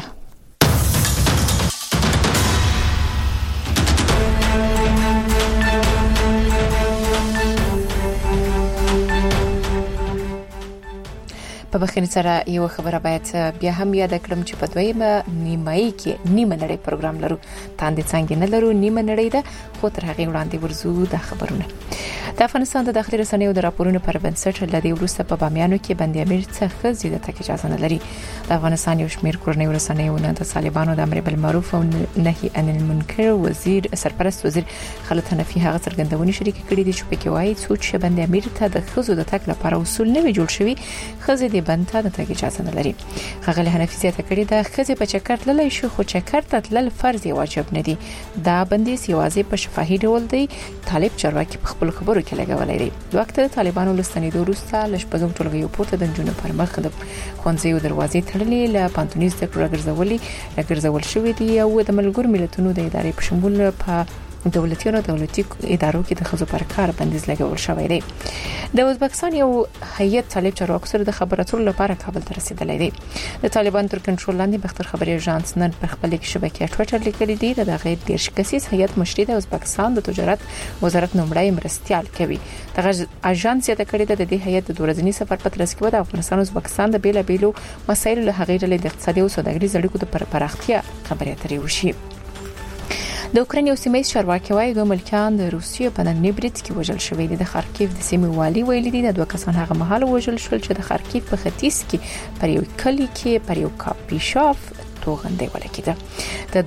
A: په بخښنې سره یو خبره باید بیا هم یاد کړم چې په دویمه نیمایي کې نیمه نړۍ پروګرام لرو. تاندې څنګه نه لرو، نیمه نړۍ ده، خو تر هغه وړاندې ورزو د خبرونه. د افغانستان د داخلي رسنیو د راپورونو پر بنسټ لدی وروسته په بامیانو کې بند امیر څخه زیاته تک اجازه نه لري. د افغانستان یو شمېر کورنۍ رسنیو نه د طالبانو د امر بالمعروف او نهي عن المنکر وزیر سرپرست وزیر خالد حنفي هغه څرګندونې شریک کړې دي چې پکې وایي چې بند امیر ته د خزو د تک لپاره اصول نه جوړ شوی، خزې د بند ته د تک اجازه نه لري. خغل حنفي زیاته کړې ده خزې په چکر تللی شو، خو چکر ته تلل فرض واجب نه دي. دا بندیز یوازې په شفاهي ډول دی. طالب چارواکي په خپل خبرو کې لګولای دی. د وخت د طالبانو لستنیدو وروسته لشپږم ټولګیو پورته د جنونو پر مخ د ښوونځیو دروازې تړلې، له پانتونیز د راګرځول شوې دي او د ملګرو ملتونو د ادارې په شمول په دولتي ادارو کې د خزو پر کار بندیز لګول شوی دی. د ازبکستان یو هیئت طالب چارواکو سره د خبرو اترو لپاره کابل ته رسیدلی دی. د طالبان تر کنټرول لاندې بختر خبري اژانس نن په خپل شبکې ټوئیټر لیکلی دی د غیر 10 کسیز هیئت مشري د ازبکستان د تجارت وزارت نومړی مرستيال کوي. دغه اژانس یې د کړی د دې هیئت د ورځنی سفر په ترڅ کې د افغانستان او ازبکستان د بیلابیلو مسایلو له هغې ډلې د اقتصادي او سوداګریزو اړیکو د پراختیا خبرې اترې وشي. د اوکراین یو سیمه چارواکي وايي د ملکان د روسیې په ننبریټ کې وژل شوی دي. د خارکیف د سیمې والي ویلي دي د دوه کسان هغه مهال وژل شول چې د خارکیف په ختیځ کې پر یو کلی کې پر یو کاپی شاپ توغندې ولګیده. د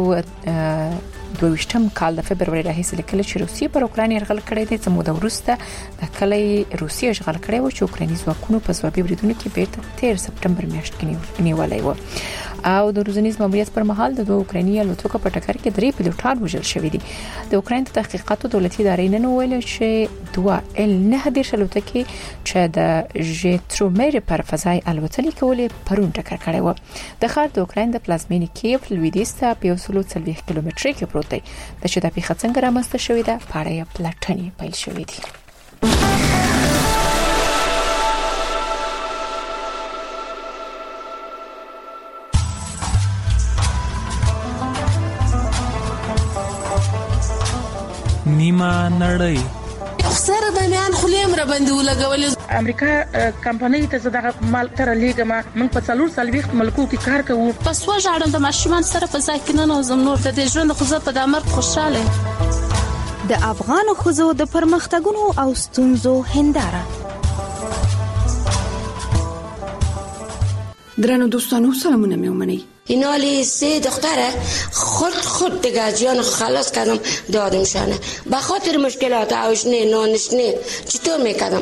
A: 2022م کال د فبرवरी راهیسې کله چې روسیې پر اوکراین یرغل کړی دی، څه موده وروسته د کلی روسیې اشغال کړی و چې اوکرایني ځواکونو په ځوابي بریدونو کې بیرته 13 سپټمبر میاشت کې نیولای و. او د روزنیز ماموریت پر مهال د دوه اوکرایني الوتکو په ټکر کې 3 پیلوټان وژل شوی دي. د اوکراین د تحقیقاتو دولتي ادارې نن ویل چې 2 الوتکې چې د ژیټرومیر پر فضای الوتنې کولې پرون ټکر کړی و. د ښار د اوکراین د پلازمینې کیف لویدیځ ته په 140 کیلومتره کې پروت دی. د چې د پیښه څنګه رامنځته شوې ده په اړه پلټنې پیل شوې دي.
B: نیمه نړۍ
E: سره بامیان خلیم را باندې ولګولې.
F: امریکا کمپنۍ ته زداغه مال تر لیګه من په 440 ملکو کې کار کوو.
U: پس وژاړم د ماشومان سره په ځای کې نه نوزم نور د ژوند خو زه په دمر خوشاله.
H: د افغان خزو د پرمختګونو او ستونزو هنداره.
E: درنو دوستانو سلامونه میومنی. اینالی 3 دختره خود دیگه جان خلاص کردم دادمشانه به خاطر مشکلات آشنه نانشنه چطور میکردم.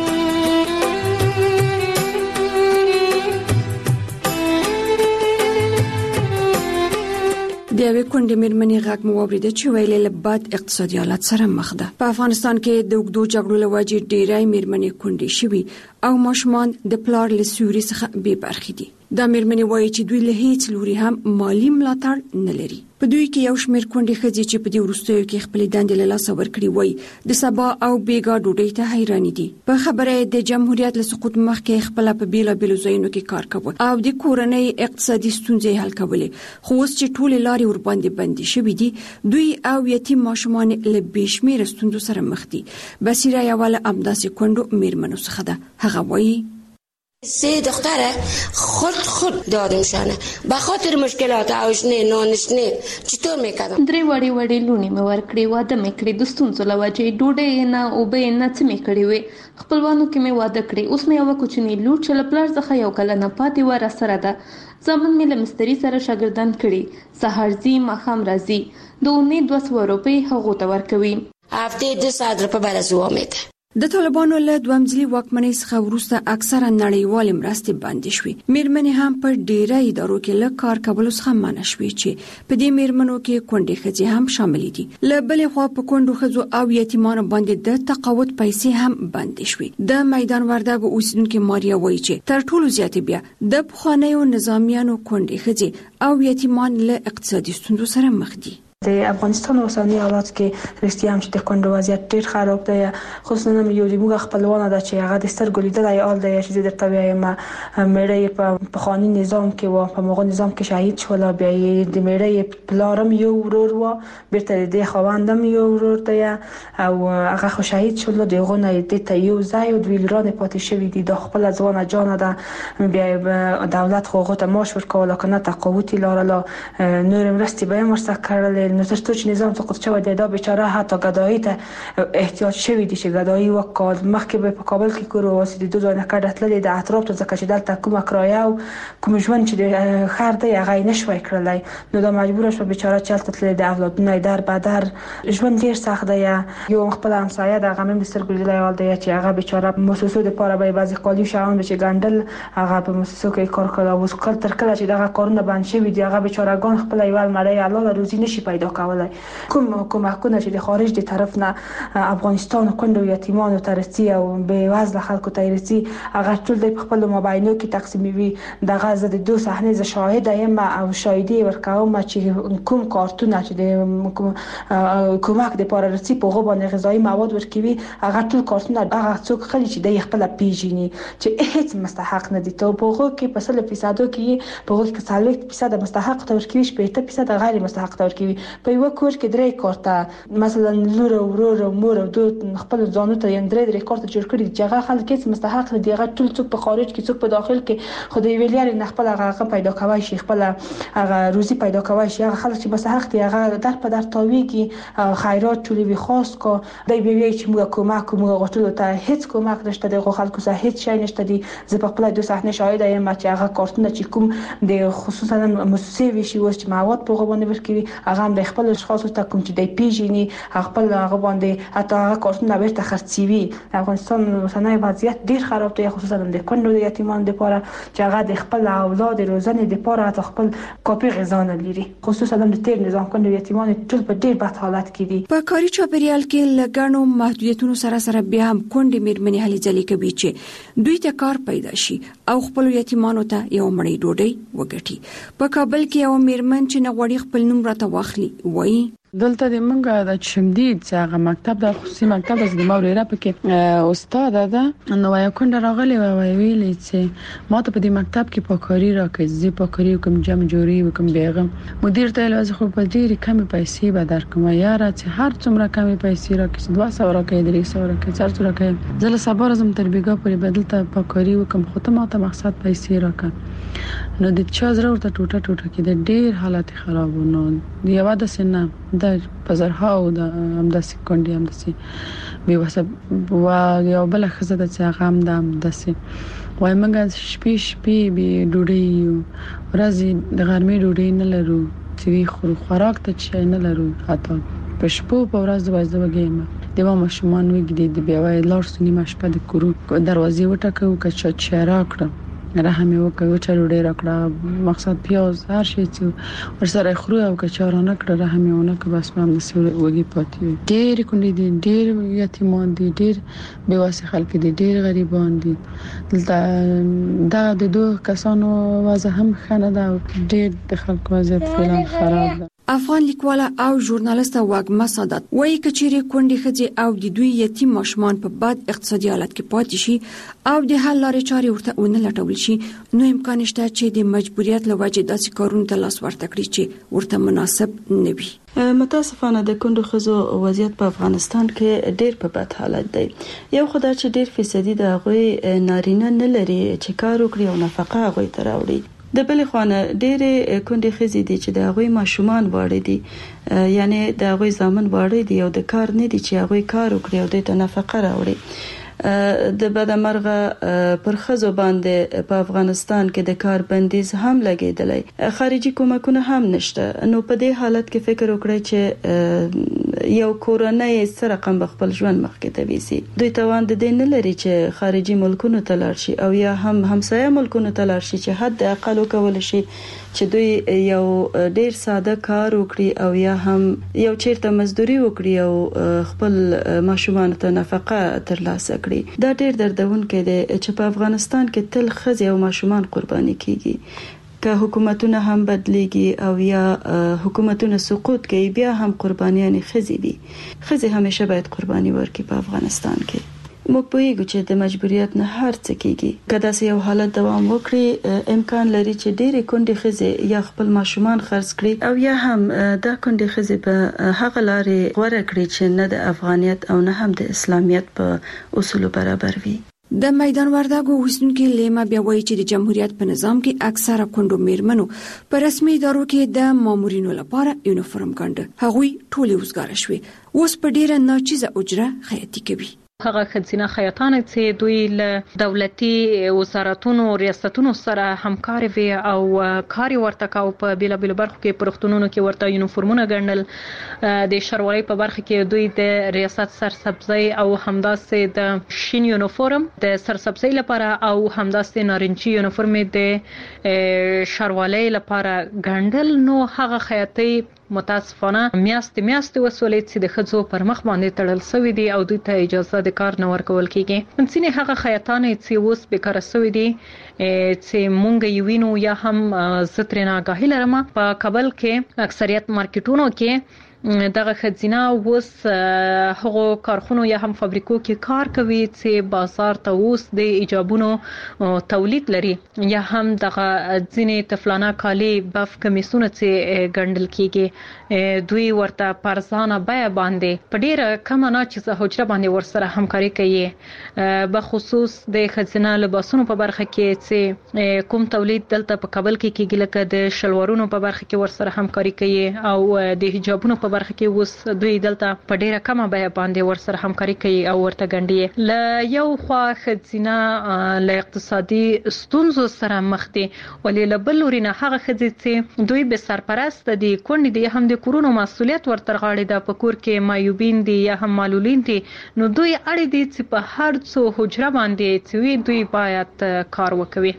E: د یوې کونډې مېرمنې غږ مو واورېده چې ویلې له بد اقتصادي حالت سره مخ ده. په افغانستان کې د اوږدو جګړو له وجې ډېری مېرمنې کونډې شوي او ماشومان د پلار له سیوري څخه بې برخې دي. دا مېرمنې وایي چې دوی له هیڅ لوري هم مالی ملاتړ نه لري. په دوی کې یو شمېر کونډې ښځې چې په دې وروستیو کې خپلې دندې له لاسه ورکړې وایي د سبا او بیګا ډوډۍ ته حیرانې دي. په خبره د جمهوریت له سقوط مخکې خپله په بیلابیلو ځایونو کې کار کوه او د کورنۍ اقتصادي ستونزې حل کولې، خو اوس چې ټولې لارې ورباندې بندې شوې دي دوی او یتیم ماشومان له بې شمېره ستونزو سره مخ دي. بصیره یوه له همداسې کونډو مېرمنو څخه ده. هغه وایي 3 دختره خود دادمشانه به خاطر مشکلات آشنه نانشنه چطور میکردم.
U: 3 وړي لونی مې ورکړې، واده مې کړې، د ستونزو له وجې ډوډۍ نه او به نه څه مې کړې وې. خپلوانو کې مې واده کړې. اوس مې یو کوچنی لور چې له پلار څخه یو کله نه پاتې و را سره ده. زمون مې له مستری سره شاګردان کړي. سحر زی ماخام راځي. د اونۍ 200 روپۍ هغه ته ورکوي.
E: هفته 2 ساعت په برسو میته. د طالبانو له دوامځلي واکمنۍ څخه وروسته اکثره نړیوال مرستې بندې شوې. میرمنې هم په ډیره ادارو کې له کار کولو څخه منع شوې چې په دې میرمنو کې کونډې ښځې هم شامل دي. له بلې خوا په کونډو ښځو او یتیمانو باندې د تقاعد پیسې هم بندې شوې. د میدان وردګو اوسیدونکو ماریا وایي چې تر ټولو زیات بیا د پخوانیو نظامیانو کونډې ښځې او یتیمان له اقتصادي ستونزو سره مخ دي.
D: د افغانستان اوسنی حالات کې رښتیا هم چې د کونډو وضعیت ډیر خراب دی، خصوصا یو د موږ خپلوانه ده چې هغه د سترګو لیدلای آل دی چې درته وایم مېړه په پخوانی نظام کې و، په موږ نظام کې شهید شول، بیا د مېړه پلارم یو ورور و، بیرته د خوندم یو ورور دی او هغه خو شهید شول، دغه نه د یو ځای او د ویلران پاتې شوی دي. د خپل ځوانه جان ده، بیا دولت خو غوته ماش ورکول کنه تقاوت لاره نور مرستې به ورسره کړل. نو ترڅو چې نظام سقوط شوی دی دا بیچاره حتی گدایی ته احتیاج شوی دی چې گدایی وکړ. مخکې به په کابل کې کور واسي د 2 ځای نه کډتلې د اطراف ته ځکه چې دلته کومه کرایه او کوم ژوند چې د خیر دی هغه نشوي کړلای، نو دا مجبور شو بیچاره چلته تللی د اولادونه در بدر ژوند ډیر سخت دی. یو خپل همسایه د غمم د سترګو لیدلای دی چې هغه بیچاره موسسو د پاره به بعضی قالی شاون چې ګندل هغه په موسسو کې کار کړو او کار تر کله چې دغه کارونه بند شوی دی هغه بیچاره ګان خپل یوال مړی الله روزي نشي پیدا کولای. کوم حکومتونه چې د خارج د طرف نه افغانستان کونډو یتیمانو ترسي او به وزله خلکو ترسي هغه ټول د خپل موبایلونو کې تقسیموي. دغه زه د 2 صحنه ز شاهد یم او شاهدي ورکوم چې کوم کارتونه چې د کومک د پارارسي په غو باندې غذایی مواد ورکوي هغه ټول کارتونه هغه څوک خلی چې د خپل پیژني چې هیڅ مستحق نه دي. ته په غو کې په 100% کې په غو کې 40% مستحق تور کوي، 80% غیر مستحق تور کوي. په یو کور کې 3 کارته مثلا لور او ورور او مور او دوه خپل ځانو ته یې 3 کارته جوړ کړی چې هغه خلک هیڅ مستحق دي. هغه ټول څوک په خارج کې څوک په داخل کې خو د ویلیر نه خپل هغه پیدا کوي شي، خپل هغه روزي پیدا کوي شي. هغه خلک چې مستحق دي هغه در په در تاویږي خیرات ټولوي خاص کو دای به وی چې موږ کومک غوښتلو ته هیڅ کومک نشته د خلکو سره هیڅ شي نشته دي. زه په خپل 2 صحنه شاهد یم چې هغه کارتونه چې کوم د خصوصا مؤسسې وی شي چې مواد په غو باندې ورکوي هغه هم د خپل اشخاص ته کوم چې د پیژني خپل هغه باندې حتی هغه کارتونه بیرته خرڅوي. افغانستان اوسنی وضعیت ډیر خراب دی، خصوصا د کونډو د یتیمانو لپاره چې هغه د خپل اولاد روزنې لپاره حتی خپل کاپي غذا نه لري، خصوصا د تیر نظام کونډو یتیمان ټول په ډیر بد حالت کې دي.
E: په کاري چاپیریال کې لګڼو محدودیتونو سره بیا هم کونډې میرمنې هلي ځلې کوي چې دوی ته کار پیدا شي او خپل یتیمانو ته یو مړی ډوډۍ وګټي. په کابل کې یو میرمن چې نغوړي خپل نوم راته واخلي وایي
S: دلته د منګه د شمدید څنګه مکتب د خصوصي مکتب د موريره پکې استاد ده نو یو کونډه راغلی وای ویلې چې ما ته په دې مکتب کې پاکاري راکې زی پاکاري کوم جمع جوړي وکم بیغم مدیر ته لازم خو په ډېری کمی پیسې به درکوم یاره چې هر څومره کمی پیسې راکې 200 راکې 300 راکې 400 راکې زله صبر زم تر بیګا پورې بدل ته پاکاري وکم خو ته ما ته مقصد پیسې راکې نو د چا زره ورته ټوټه کې د ډېر حالت خراب نو یو د سنه د پزرها او د امداسي کونډي امداسي به وسب وا یو بل خزه د څنګه د امداسي وای موږ شپې به ډوډۍ ورځي د غرمې ډوډۍ نه لرو چې خوراک ته چې نه لرو حتی په شپو په ورځ د وځو وګیم د ما مشمان وګړي د بیا وای لار سنی مشپه د کورو دروازې وټکو کچ چیرې کړم رحم یو کوي چې ډېر راکړه مقصد پیاز هر شي چې ورسره خورو او کچارانه کړه رحم یو نه که بس ما مسول وږي پاتې ډېر کونډې دي ډېر یتیمان دي ډېر بیواسي خلک دي ډېر غریبان دي دلته د دوه کسانو وضع هم خنه ده ډېر د خلکو وضعیت فعلا خراب ده.
E: افغان لیکواله او ژورنالیسټه واګما سادات وایي کچېری کونډې ښځې او د دوی یتیم ماشومان په بد اقتصادي حالت کې پاتې شي او د حل لارې چارې ورته ونه لټول شي نو امکان شته چې د مجبوریت له وجې داسې کارونه ته لاس ورته کړي چې ورته مناسب نه وي.
J: متاسفانه د کونډو ښځو وضعیت په افغانستان کې ډېر په بد حالت دی. یو خدای چې ډېر فیصدي د هغوی نارینه نه لري چې کار وکړي او نفقه هغوی ته راوړي. د بلې خوانه ډېرې کونډې ښځې دي چې د هغوی ماشومان واړه دي یعنی د هغوی زامن واړه دي او د کار نه دي چې هغوی کار وکړي او د ته نفقه راوړي. د بدمرغه پر خزو باندې په افغانستان کې د کار بندیز هم لګیدلې، خارجي کومکونه هم نشته. نو په دې حالت کې فکر وکړئ چې یو کورنۍ سره رقم خپل ژوند مخکې ته ویسي. دوی توان د دین لري چې خارجي ملکونو ته لاړ شي او یا هم همسایه ملکونو ته لاړ شي چې حد اقل وکول شي چې دوی یو ډیر ساده کار وکړي او یا هم یو چیرته مزدوري وکړي او خپل ماشومان ته نفقه ترلاسه کړي. دا ډیر دردونکې دی چې په افغانستان کې تل ښځې او ماشومان قرباني کیږي. که حکومتونه هم بدليږي او یا حکومتونه سقوط کوي بیا هم قربانيان ښځې دي. ښځې همیشه باید قرباني ورکړي په افغانستان کې. موږ پوهیږو چې د مجبوریت نه هر څه کیږي. کله چې یو حالت دوام وکړي امکان لري چې ډېری کونډې ښځې یا خپل ماشومان خرڅ کړي او یا هم دا کونډې ښځې په هغه لارې غوره کړي چې نه د افغانیت او نه هم د اسلامیت په اصولو برابر وي.
E: د میدان وردګو اوسیدونکو لیما بیا وایي چې د جمهوریت په نظام کې اکثره کونډو میرمنو په رسمي ادارو کې د مامورینو لپاره یونیفورم ګنډه. هغوی ټولې وزګار شوي، اوس په ډیره ناچیزه اجره خیاطي کوي.
C: هغه ښځینه خیاطانې چې دوی له دولتي وزارتونو ریاستونو سره همکاري وي او کاري ورته کاو په بیلابیلو برخو کې پرختونونو کې ورته یونیفورمونه ګڼل. د شروالۍ په برخه کې دوی د ریاست سرسبزي او همداسې د شین یونیفورم د سرسبزي لپاره او همداسې نارنجي یونیفورم د شروالۍ لپاره ګڼل. نو هغه خیاطي متاسفانه میاشتې وسولې چې د خځو پر مخ باندې تړل شوی دي او دوی ته اجازه د کار نه ورکول کیږي. ځینې هغه خیاطانې چې اوس بیکاره شوی دي چې مونږ یې وینو یا هم زترنه آگاهی لرم په کابل کې اکثریت مارکیټونو کې دغه خزینه اوس هغه کارخونو یا هم فابریکو کې کار کوي چې بازار ته اوس د ایجابونو تولید لري یا هم دغه ځینې تفلانه کالی بف کمیسونه چې ګڼل کیږي. دوی ورته پرځانه بیا باندې په ډیره کم ناچیزه حجره باندې ورسره همکاري کوي. به خصوص د خزینه لباسونو په برخه کې چې کوم تولید دلته په کابل کې کیږي لکه د شلوارونو په برخه کې ورسره همکاري کوي او د حجابونو په برخه کې اوس دوی دلته په ډیره کمه بیه باندې ورسره همکاري کوي او ورته ګڼي. ل یو خوا خزینه له اقتصادي ستونزو سره مخ دي ولې له بل لوري نه هغه خزې چې دوی به سرپرست دي کونډې دي هم د کورونو مسؤلیت ورته غاړي د پکور کې مایوبین دي یا هم معلولین دي. نو دوی اړ دي چې په هر څو حجره باندې چې دوی باید کار وکوي.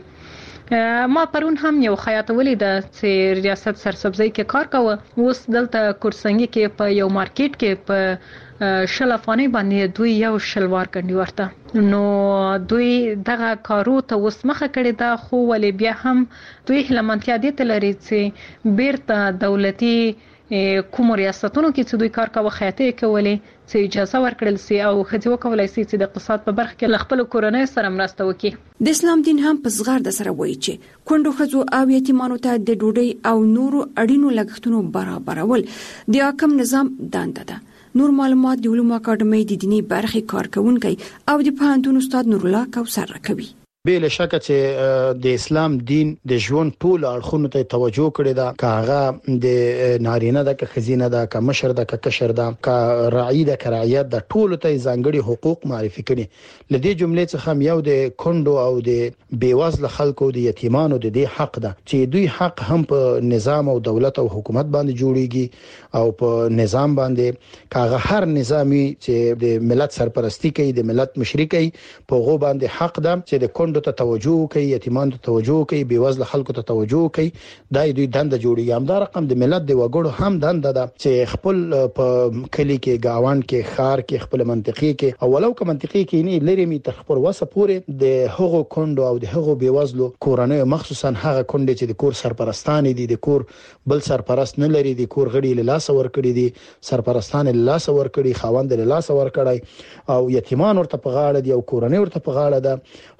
C: ما پرون هم یو خیاط ولید چې ریاست سرسبزي کې کار کاوه. اوس دلته کورسنګي کې په یو مارکیټ کې په شلافانی باندې دوی یو شلوار کندي ورته. نو دوی دغه کارو ته اوس مخه کړی دا خو ولې بیا هم دوی هلمنتیا دي ته لري چې بیرته دولتي کوم ریاستونو کې چې دوی کار کاوه خیاطي کولې چې اجازه ورکړل سي او خځې وکولای سي چې د اقتصاد په برخه کې خپل کورنۍ سره مرسته وکړي.
E: د اسلام دین هم په صغار د سره وایي چې کونډو خځو او یتیمانو ته د ډوډۍ او نورو اړینو لګښتونو برابرول د حکم نظام دنده ده. نور معلومات د علومو اکاډمي د دینی برخې کارکونکي او د پوهنتون استاد نور الله کوثر راکوي.
I: بل شک چې د اسلام دین د ژوند ټول اړخونو ته توجه کړی دا کاغه د نارینه د خزینه د کمشر د کشر د رعی د رعیت د ټول ته ځانګړي حقوق معرفي کړي. لدې جملې څخه یو د کندو او د بیوزل خلکو د یتیمانو د دې حق ده چې دوی حق هم په نظام او دولت او حکومت باندې جوړیږي او په نظام باندې کاغه هر نظامی چې د ملت سرپرستی کوي د ملت مشري کوي په غو باندې حق ده چې د کندو ته توجه کوي یتیمان ته توجه کوي بیوزل خلکو ته توجه کوي. دا دوی دنده جوړیږي. هم دا رقم د ملت د وګړو هم دنده ده چې خپل په کلی کې گاوان کې خار کې خپل منطقي کې او ولو که منطقي کې نه لري می تر خپل وسه پورې د هغو کندو او د هغو بیوزلو کورنۍ مخصوصا هغه کندې چې د کور سرپرستان دي د کور بل سرپرست نه لري د کور غړي له لاس ور کړی دي سرپرستان له لاس ور کړی خاوند له لاس ور کړی او یتیمان ورته په غاړه دي او کورنۍ ورته په غاړه ده. هغه ته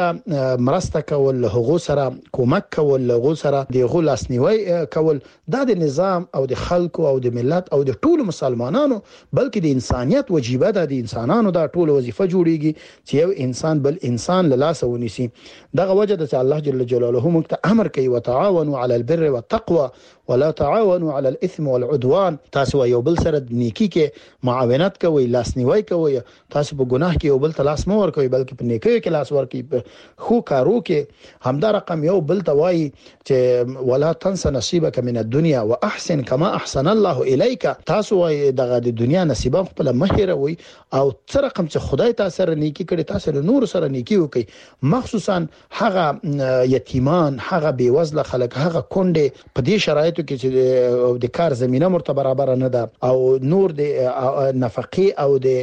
I: سره مرسته کول، هغه سره کومک کول، هغه سره د غلاسنیوي کول دا د نظام او د خلکو او د ملت او د ټولو مسلمانانو بلکې د انسانيت وجیبه ده. د انسانانو دا ټول وظیفه جوړیږي چې یو انسان بل انسان له لاس ونیسي. دغه وجه د الله جل جلاله موږ ته امر کوي وتعاونوا على البر والتقوى ولا تعاونوا على الاثم والعدوان. تاسو یو بل سره نیکی کې معاونت کوئ، لاسنیوي کوئ. تاسو په ګناه کې یو بل ته لاس مو ورکوئ بلکې په نیکی کې لاس ورکوئ، په خو کارو کې. همدا رقم یو بل ته وایي چې ولا تنس نصيبك من الدنيا واحسن كما احسن الله اليك. تاسو وایي دغه د دنیا نصیب خپل مهیروي او څه رقم چې خدای تاسو سره نیکی کړي تاسو له نور سره نیکی وکړي، مخصوصا هغه یتیمان، هغه بیوزله خلک، هغه کونډه په دې شرایطو کې چې د کار زمينه مرته برابر نه ده او نور د نفقه او د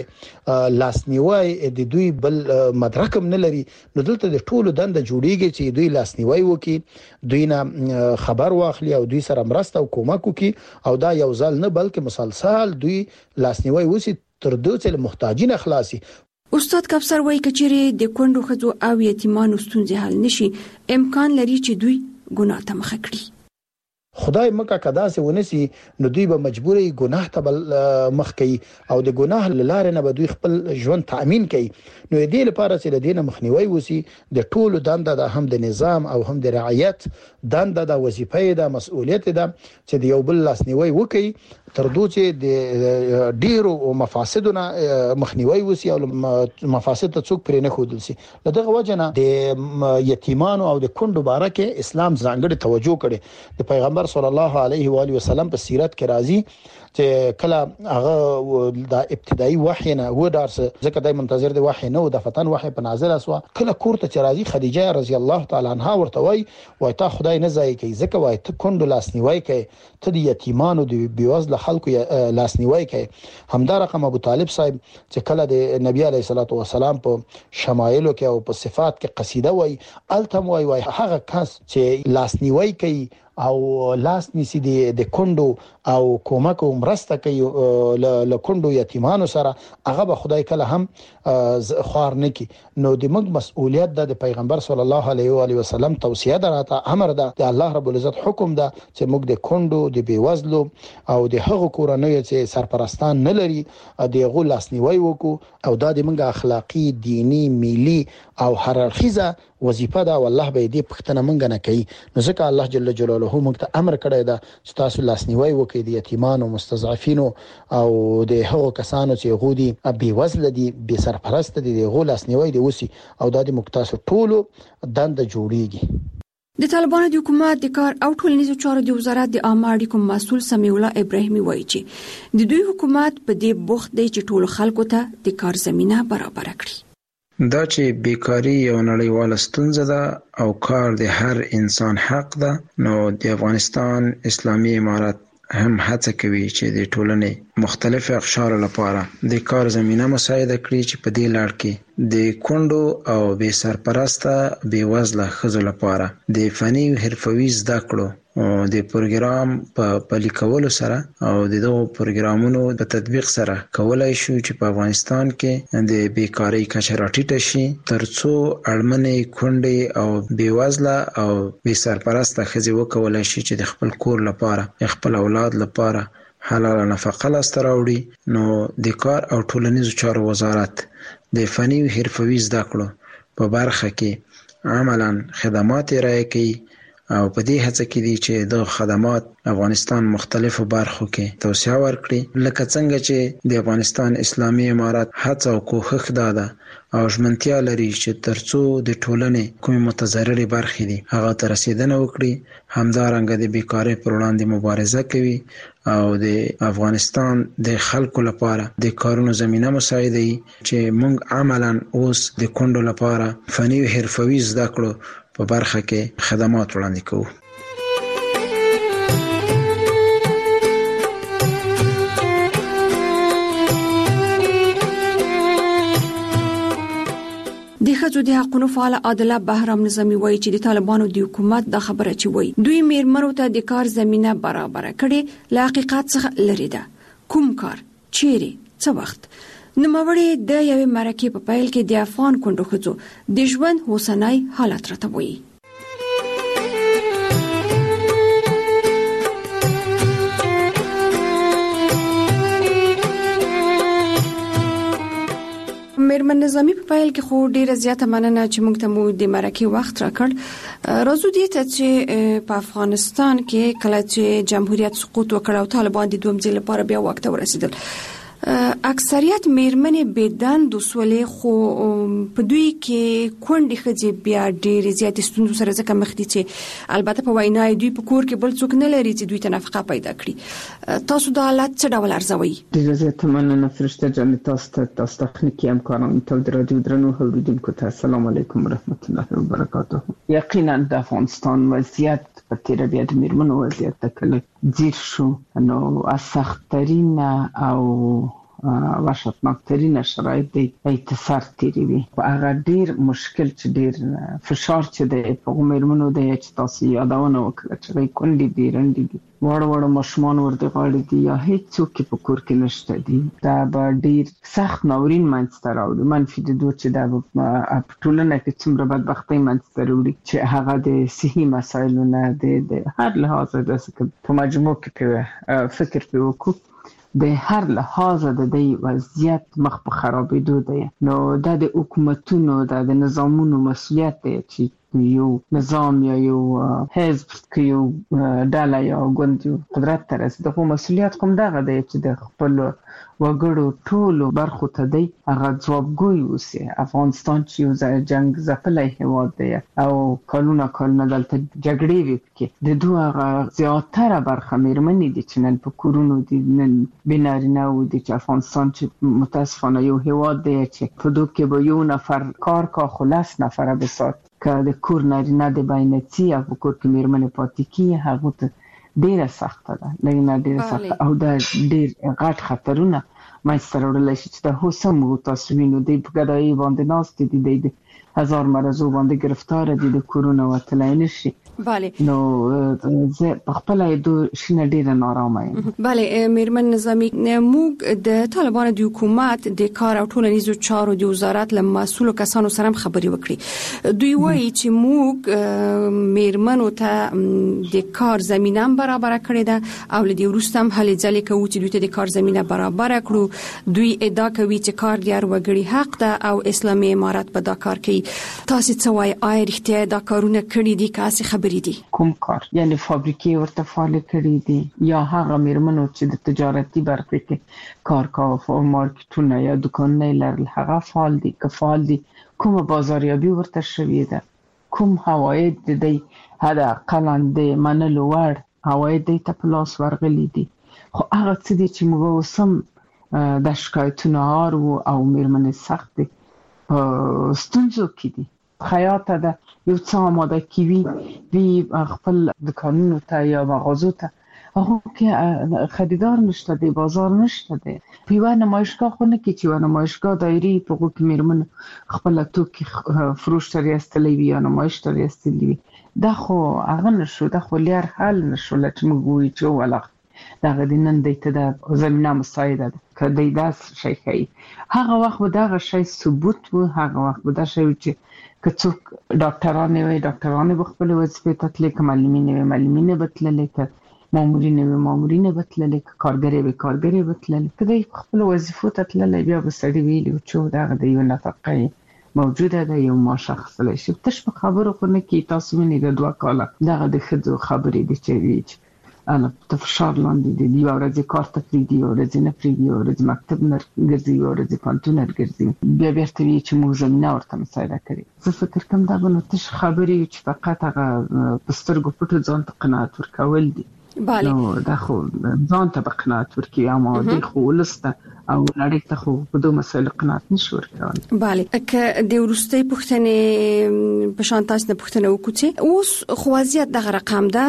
I: لاسنیوي د دوی بل مدرکم نه لري. نو دلته د ټولو دنده جوړیږي چې دوی لاسنیوي وکړي، دوی نه خبر واخلي او دوی سره مرسته او کومک وکړي او دا یو ځل نه بلکې مسلسل دوی لاسنیوي وسی تر دوی چې محتاجین اخلاصي.
E: استاد کفسر وایي کچېره د کونډو خزو او یتیمانو ستونزې حل نشي، امکان لري چې دوی ګناه ته مخه کړي.
I: خدای مکه کدا سه ونسی نو دوی به مجبوري ګناه ته مخ کوي او د ګناه لاره نه به دوی خپل ژوند تأمین کوي. نو دې لپاره چې د دینه مخنیوي وسی د ټولو دنده د هم د نظام او هم د رعایت دنده د وظیفه د مسؤلیت ده چې د یو بل لاسنیوي وکي تر دوی چې د ډیرو مفاسدونه مخنیوي وسی او مفاسد ته څوک پرې نه خودل سي. دغه وجنه د یتیمانو او د کونډو بارکه اسلام ځانګړي توجه کړي. د پیغمبر صلی الله علیه و آله وسلم په سیرت کې راځي چې کله هغه د ابتدایي وحی نه و درس ځکه دای منتظر دی وحی نه و د فتن وحی په نازل اسوا کله کوړه چې راځي خدیجه رضی الله تعالی عنها ورته وای ته خدای نه ځای کوي ځکه وای ته کندو لاسنیوي کوي، ته د یتیمانو د بیوزله خلکو لاسنیوي کوي. همدا رقم ابو طالب صاحب چې کله د نبی علیه الصلاۃ والسلام په شمایلو کې او په صفات کې قصیده وای التم وای هغه کس چې لاسنیوي کوي او لاس نیسی د کندو او کومک او مرسته کوي له کندو یتیمانو سره هغه به خدای کله هم خوار نه کی. نو د موږ مسؤلیت د پیغمبر صلی الله علیه و آله وسلم توصیه ده، امر ده، د الله رب العزت حکم ده چې موږ د کندو د بیوزلو او د هغو کورنیو چې سرپرستان نه لري د غو لاسنیوي وکړو او دا د موږ اخلاقی، دینی، ملي او هررخیزه وظیفه ده. والله به دې پښتنه مونږ نه کوي. نو ځکه الله جل جلاله موږ ته امر کړی ده چې تاسو لاسنیوي وکړئ د یتیمانو، مستضعفینو او د هغو کسانو چې غودي بي وزله دي، بي سرپرست دي، د غو لاسنیوي دي وسی او د مقتصد ټولو دنده جوړیږي.
E: د طالبانو د حکومت د کار او ټولنیزو چارو د وزارت د عامه اړیکو مسؤل سمیع الله ابراهیمي وایي چې د دوی حکومت په دې بوخت دی چې ټول خلکو ته د کار زمينه برابر کړي.
K: دا چې بیکاری یو نړیواله ستونزه ده او کار د هر انسان حق ده، نو د افغانستان اسلامي امارت هم هڅه کوي چې د ټولنې مختلف اقشار لپاره د کار زمينه مساعده کړي چې په دې لړ کې د کندو او بے سرپرسته بے وزله ښځو لپاره د فني او حرفوي زده کړو د پروګرام په پلي کولو سره او دغه پروګرامونو په تطبیق سره کولای شو چې په افغانستان کې د بیکاری کچه راټیټه شي ترڅو اړمنې کونډې او بې وزله او بې سرپرسته ښځې وکولای شي چې د خپل کور لپاره، خپل اولاد لپاره حلاله نفقه لاسته راوړي. نو د کار او ټولنیزو چارو وزارت د فني او حرفوي زده کړو په برخه کې عملاً خدمات ارائه کوي او په دې هڅه کې دي چې د خدمات افغانستان مختلفو برخو کې توسعه ورکړي، لکه څنګه چې د افغانستان اسلامي امارت هڅه او کوښښ ده او ژمنتیا لري چې ترڅو د ټولنې کومې متضررې برخې دي هغه ته رسیدنه وکړي. همدارنګه د بیکاری پر وړاندې مبارزه کوي او د افغانستان د خلکو لپاره د کارونو زمينه مساعده چې موږ عملاً اوس د کندو لپاره فني او حرفوي زده کړو په برخه کې خدمات وړاندې کوو.
E: د ښځو د حقوقو فعال عادله بهرام نظامي وایي چې د طالبانو د حکومت دا خبره چې وایي دوی میرمنو ته د کار زمينه برابر کړي له حقیقت څخه لري ده. کوم کار، چیرې، څه وخت؟ نوموړي د یوې مرکې په پیل کې د افغان کونډو ښځو د ژوند اوسنۍ حالت راته وایي. میرمن نظامی په پیل کې خو ډیره زیاته مننه چې موږ ته مو د مرکې وخت راکړ. راځو دې ته چې په افغانستان کې کله چې جمهوریت سقوط وکړ او طالبان د دوم ځل لپاره بیا وخت ورسېدل، اکثریت میرمنې بيدند وسولې، خو په دوی کې کونډې ښځې بیا ډېرې زیاتې ستونزو سره ځکه مخ دي چې البته په وینا دوی په کور کې بل څوک نه لري چې دوی ته نفقه پیدا کړي. تاسو دا حالت څه ډول ارزوئ؟
L: ډېره زیاته مننه فرشته جان، تاسو تخنیکي همکارانو ته د رادیو درنو اوریدونکو ته السلام علیکم ورحمت الله وبرکاته. یقینا د افغانستان وضعیت په تیر بیا د میرمنو وضعیت ته کله ځیر شو، نو سخت‌ترین او وحشتناکترین شرایط دی اتصال تیری وي. هغه ډیر مشکل چې ډیر فشار چې دی په میرمنو دی چې تاسو یادونه وکړه چې کونډې دي، رنډې دي، وړ ماشومان ورته غاړي دي یا هیڅ څوک په کور کې نشته دي، دا به ډیر سخت ناورین منځته راوړي. منفي د دوه چې دا په ټولنه کې څومره بدبختۍ منځته راوړي چې هغه د صحي مسایلو نه د هر لحاظ د په مجموع کې فکر په وکړو د هر لحاظ د دې وضعیت مخ په خرابېدو دی. نو دا د حکومتونو د نظامونو مسؤلیت دی چې یو نظام یا یو حزب کې یو ډله یا ګوند قدرت ته رسېږي، دغه مسؤلیت کوم دغه دی چې د خپل وګړو ټولو برخو ته دی هغه ځوابګوی اوسي. افغانستان چې یو جنگ ځپلی هېواد دی او کلونه دلته جګړې وي، پکې د دوه هغه زیاتره برخه میرمنې دي چې نن په کورونو دي، نن بې نارینه و دي. چې افغانستان چې متاسفانه یو هېواد دی چې په دوی کې به یو نفر کار کا خو 10 نفره بسات که د کور نارینه د باینڅي او په کور کې میرمنې پاتې کیږي، هغه ته ډیره سخته ده، لږ ډیره سخته او دا ډیر غټ خطرونه منځته راوړلی شي چې د هوسم تاسو وینو دی په ګدایي باندې ناست دي، د هزار مرزو باندې گرفتار دي، د کورونه وتلی نشي.
E: بله،
L: نو زه په خپل ایدو شینه ډیره نارامه یم.
E: بله میرمن نظامی، موږ د طالبانو د حکومت د کار او ټولنیزو چارو د وزارت له مسؤلو کسانو سره خبرې وکړي. دوی وایي چې موږ میرمنو ته د کار زمینه برابر کړې ده او لدی وروسته هم هلې ځلې کوي چې دوی ته د کار زمینه برابر کړو. دوی ادعا کوي چې کار د هر وګړي حق ده او اسلامي امارات په دا کار کوي. تاسو څه وایي؟ آیا رښتیا دا کارونه کړي دي که څه خبرې دي؟
L: کوم کار؟ یعنی فابریکې ورته فعال کړي دي یا هغه میرمنو چې د تجارتي برخه کې کار کوي او مارکیټونه یا دکانونه لرل هغه فعال دي که فعال دي؟ کومه بازاریابي ورته شوې ده؟ کوم حواید د دې هدا قلاند منلو ور حواید ته په لاس ورغلي دي؟ خو هغه څه دي چې موږ وسم د شکایتونو او میرمنې سخت دي ستونزو کې دي. خیاطه ده یو څه آماده کیوي وی خپل دکانونو ته یا مغازو ته، هغه کې خریدار نشته دی، بازار نشته دی. په یوه نمایشګاه خو نه کې چې یوه نمایشګاه دایري په هغو کې میرمنو خپل توکي فروش ته ریستلی وي یا نمایش ته ریستلی وي. دا خو هغه نشو، دا خو لیر حل نشو چې موږ وایو چې ولغ دغه د نن دی ته د زمینه مساعده ده که دی داسې شی ښایي. هغه وخت به دغه شی ثبوت و، هغه وخت به دا شی و چې که څوک ډاکټرانې وي ډاکټرانې به خپلې وظیفې ته تللی، که معلمینې وي معلمینې به تللی، که مامورینې وي مامورینې به تللی، که کارګرې وي کارګرې به تللی. که دی خپلو وظیفو ته تللی بیا به سړي ویلي و چې دغه د یو نفقه موجوده ده، یو معاش اخیستلی شي. تش په خبرو خو نه کې تاسو وینئ د 2 کاله دغه د ښځو خبرې دي چې وي چې ته فشار لاندې دي، یوه ورځ کار ته پرېږدي، یوه ورځ نه پرېږدي، یوه ورځ مکتب نه ګرځي، یوه ورځ پوهنتون نه ګرځي، بیا بیرته وایي چې موږ زمینه ورته مساعده کړې. زه فکر کوم دا به نو تش خبرې چې فقط هغه په سترګو پټو ځان ته قناعت ورکول دي. نو دا خو ځان ته به قناعت ورکوي، اما دی خو ولس ته او نړۍ ته خو په دوه مسایلو قناعت نشي ورکولی.
E: بله، که د وروستۍ پوښتنې په شان تاسو نه پوښتنه وکړو چې اوس خو وضعیت دغه رقم ده،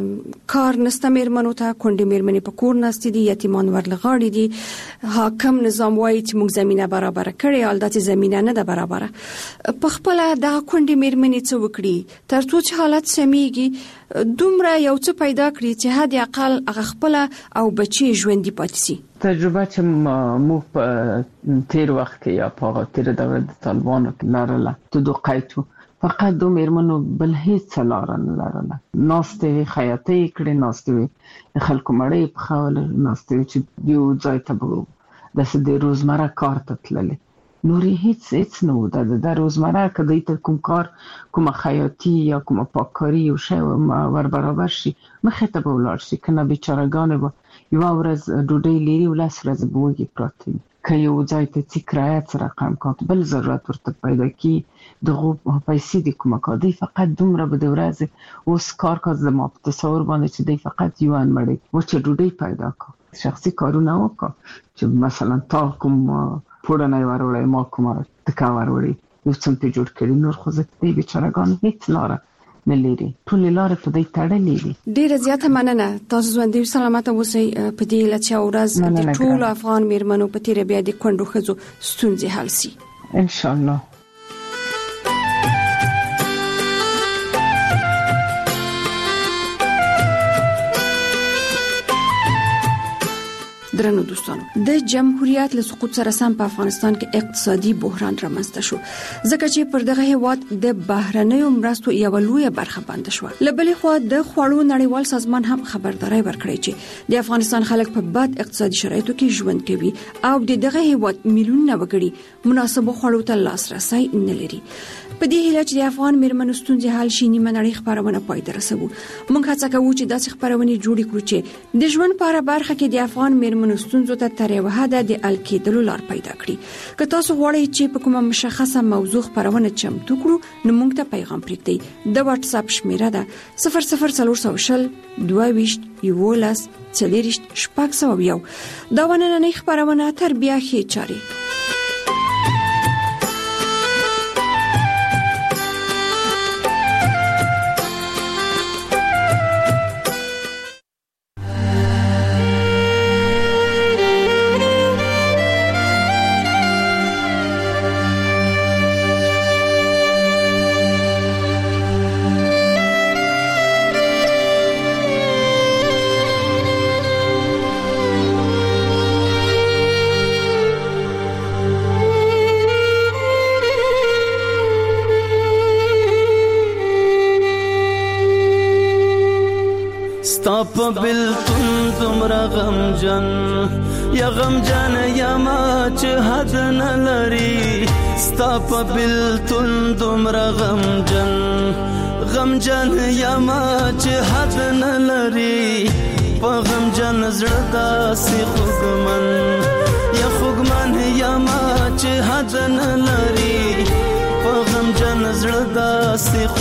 E: کار نسته میرمنو ته، کونډې میرمنې په کور ناستې دي، یتیمان ورلغاړي دي، حاکم نظام وایي چې موږ زمینه برابره کړې، البته زمینه نه ده برابره. په خپله دغه کونډې میرمنې څه وکړي تر څو چې حالت سمیږي، دومره یو څه پیدا کړي چې حد اقل هغه خپله او بچي ژوندي پاتې شي؟
L: تجربه چې مو په تیر وخت کې یا په تیر دوره د طالبانو کې لرله تدوقیتو فقط دو میرمنو بل هیڅ لاره نه لرله. ناستې خیاطۍ کړې، ناستې خلکو مړۍ پخول، ناستې چې یو ځای ته داسې د روزمره کار ته تللې، نورې هیڅ نه و. د روزمره که دوی ته کوم کار، کومه خیاطي یا کومه پاککاري یو شی ور برابر شي مخې ته به ولاړ شي، که نه بیچارهګانې به یوه ورځ ډوډۍ لري او 10 ورځې به وږې پراته وي. که یو ځای ته ځي کرایه څه رقم کات بل ضرورت ورته پیدا کړي، دغو پیسې د کومه کا دی فقط دومره به د ورځې اوس کار کا زما په تصور باندې چې دی فقط یو ان مړی وچه ډوډۍ پیدا کا، شخصي کارونه وکړه چې مثلا تا کوم پوډنۍ وروړی ما کومه تکه وروړی یو څه ته جوړ کړي، نور خو زه دی بیچارهګان هیڅ لاره نه لري، ټولې لارې په دې تړلې دي.
E: ډیره زیاته مننه، تاسو ژوندۍ سلامت اوسئ. په دې لچا ورځ د ټول افغان میرمنو په تیر بیا د کونډو ښځو ستونزې حل شي
L: ان شاء الله.
E: درنو دوستانو، د جمهوریت له سقوط سره سم په افغانستان کې اقتصادي بحران رامنځته شو، ځکه چې پر دغه هیواد د بهرنیو مرستو یو لویه برخه بند شو. لبلې خو د خوړو نړیوال سازمان هم خبرداري ورکړې چې د افغانستان خلک په بد اقتصادي شرایطو کې ژوند کوي او د دغه هیواد میلیونونه وګړي مناسب خوړو ته لاسرسي نه لري. په دې هیله چې د افغان میرمنو ستونزې حل شي، نیمه نړۍ خبرونه پای ته رسوو. موږ هڅه کوو چې داسې خبرونه جوړ کړو چې د ژوند په هر برخه کې د افغان میرمنو ستونزو ته تر یو حده د حل کېدلو لار پیدا کړي. که تاسو غواړئ چې په کومه مشخصه موضوع خبرونه چمتو کړو نو موږ ته پیغام پرېږدئ. د واتس اپ شمیره ده 00420 22 11 40 601. دا ونننۍ خبرونه تر بیا ښې چاري.
M: په بلتون دومره غمجن یا غمجن یا ما چې حد نه لري، ستا په بلتون دومره غمجن یا ما چې حد نه لري، په غمجن زړه داسې خوږمن یا ما چې حد نه لري، په غمجن زړه داسې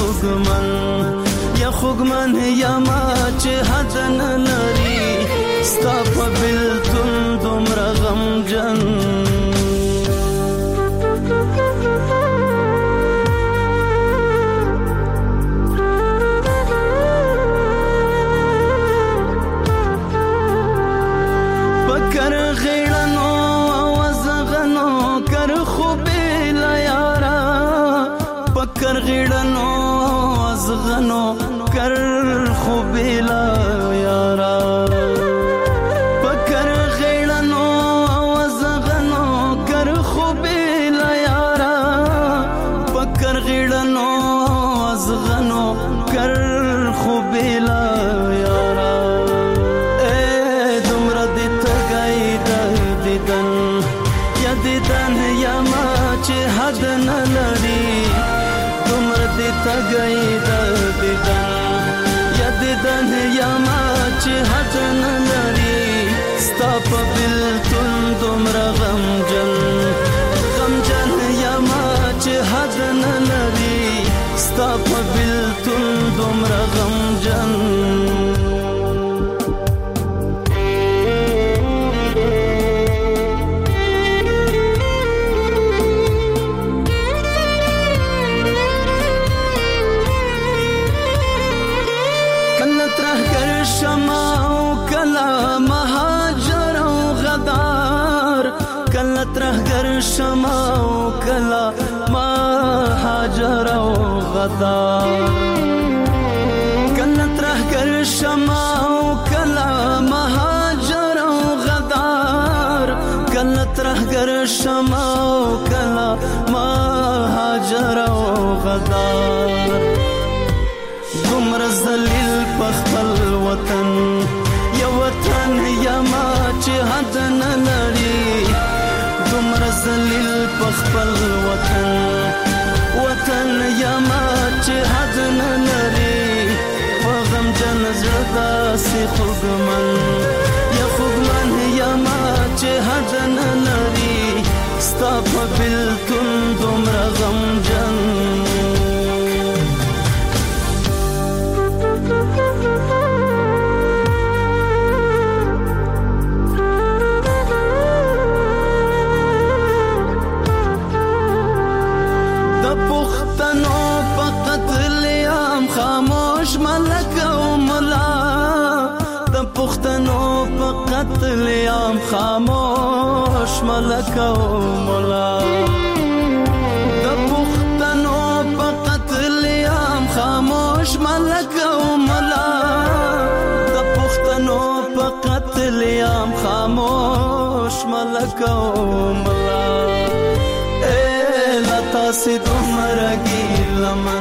M: خوږمن یا ما چې حد نه لري، ستا په بلتون دومره غمجن. پکر غیړنو وزغنو کر خوبې لا یارا، پکر غیړنو وزغنو کر خوبې لا یارا، پکر غیړنو وزغنو کر خوبې لا یارا، پکر غیړنو وزغنو کر خوبې لا یارا. اے دومره دې تګای د دیدن یا ما چې حد نه لري، دومره دې تګای د دیدن یا ما چې حد نه لري، ستا په بلتون دومره غمجن یا ما چې حد نه لري، ستا په بلتون دومره غمجن. شما او کلا مهاجر او غدار، کله ترهګر شما او کلا مهاجر او غدار، ملګر شمع کلا مهاجر او غدار دومره ذلیل په خپل وطن یو وطن یما چې حد نه لري دومره ذلیل په خپل وطن یما چې حد نه لري په غم جن زړه داسې خوږمن یما چې حد نه لري ستا په بېلتون دومره غمجن خاموش ملک او ملا د پښتنو په قتل عام خاموش ملک او ملا د پښتنو په قتل عام خاموش ملک او ملا د پښتنو په قتل عام خاموش ملک او ملا اے لتا سي دومره ګیلم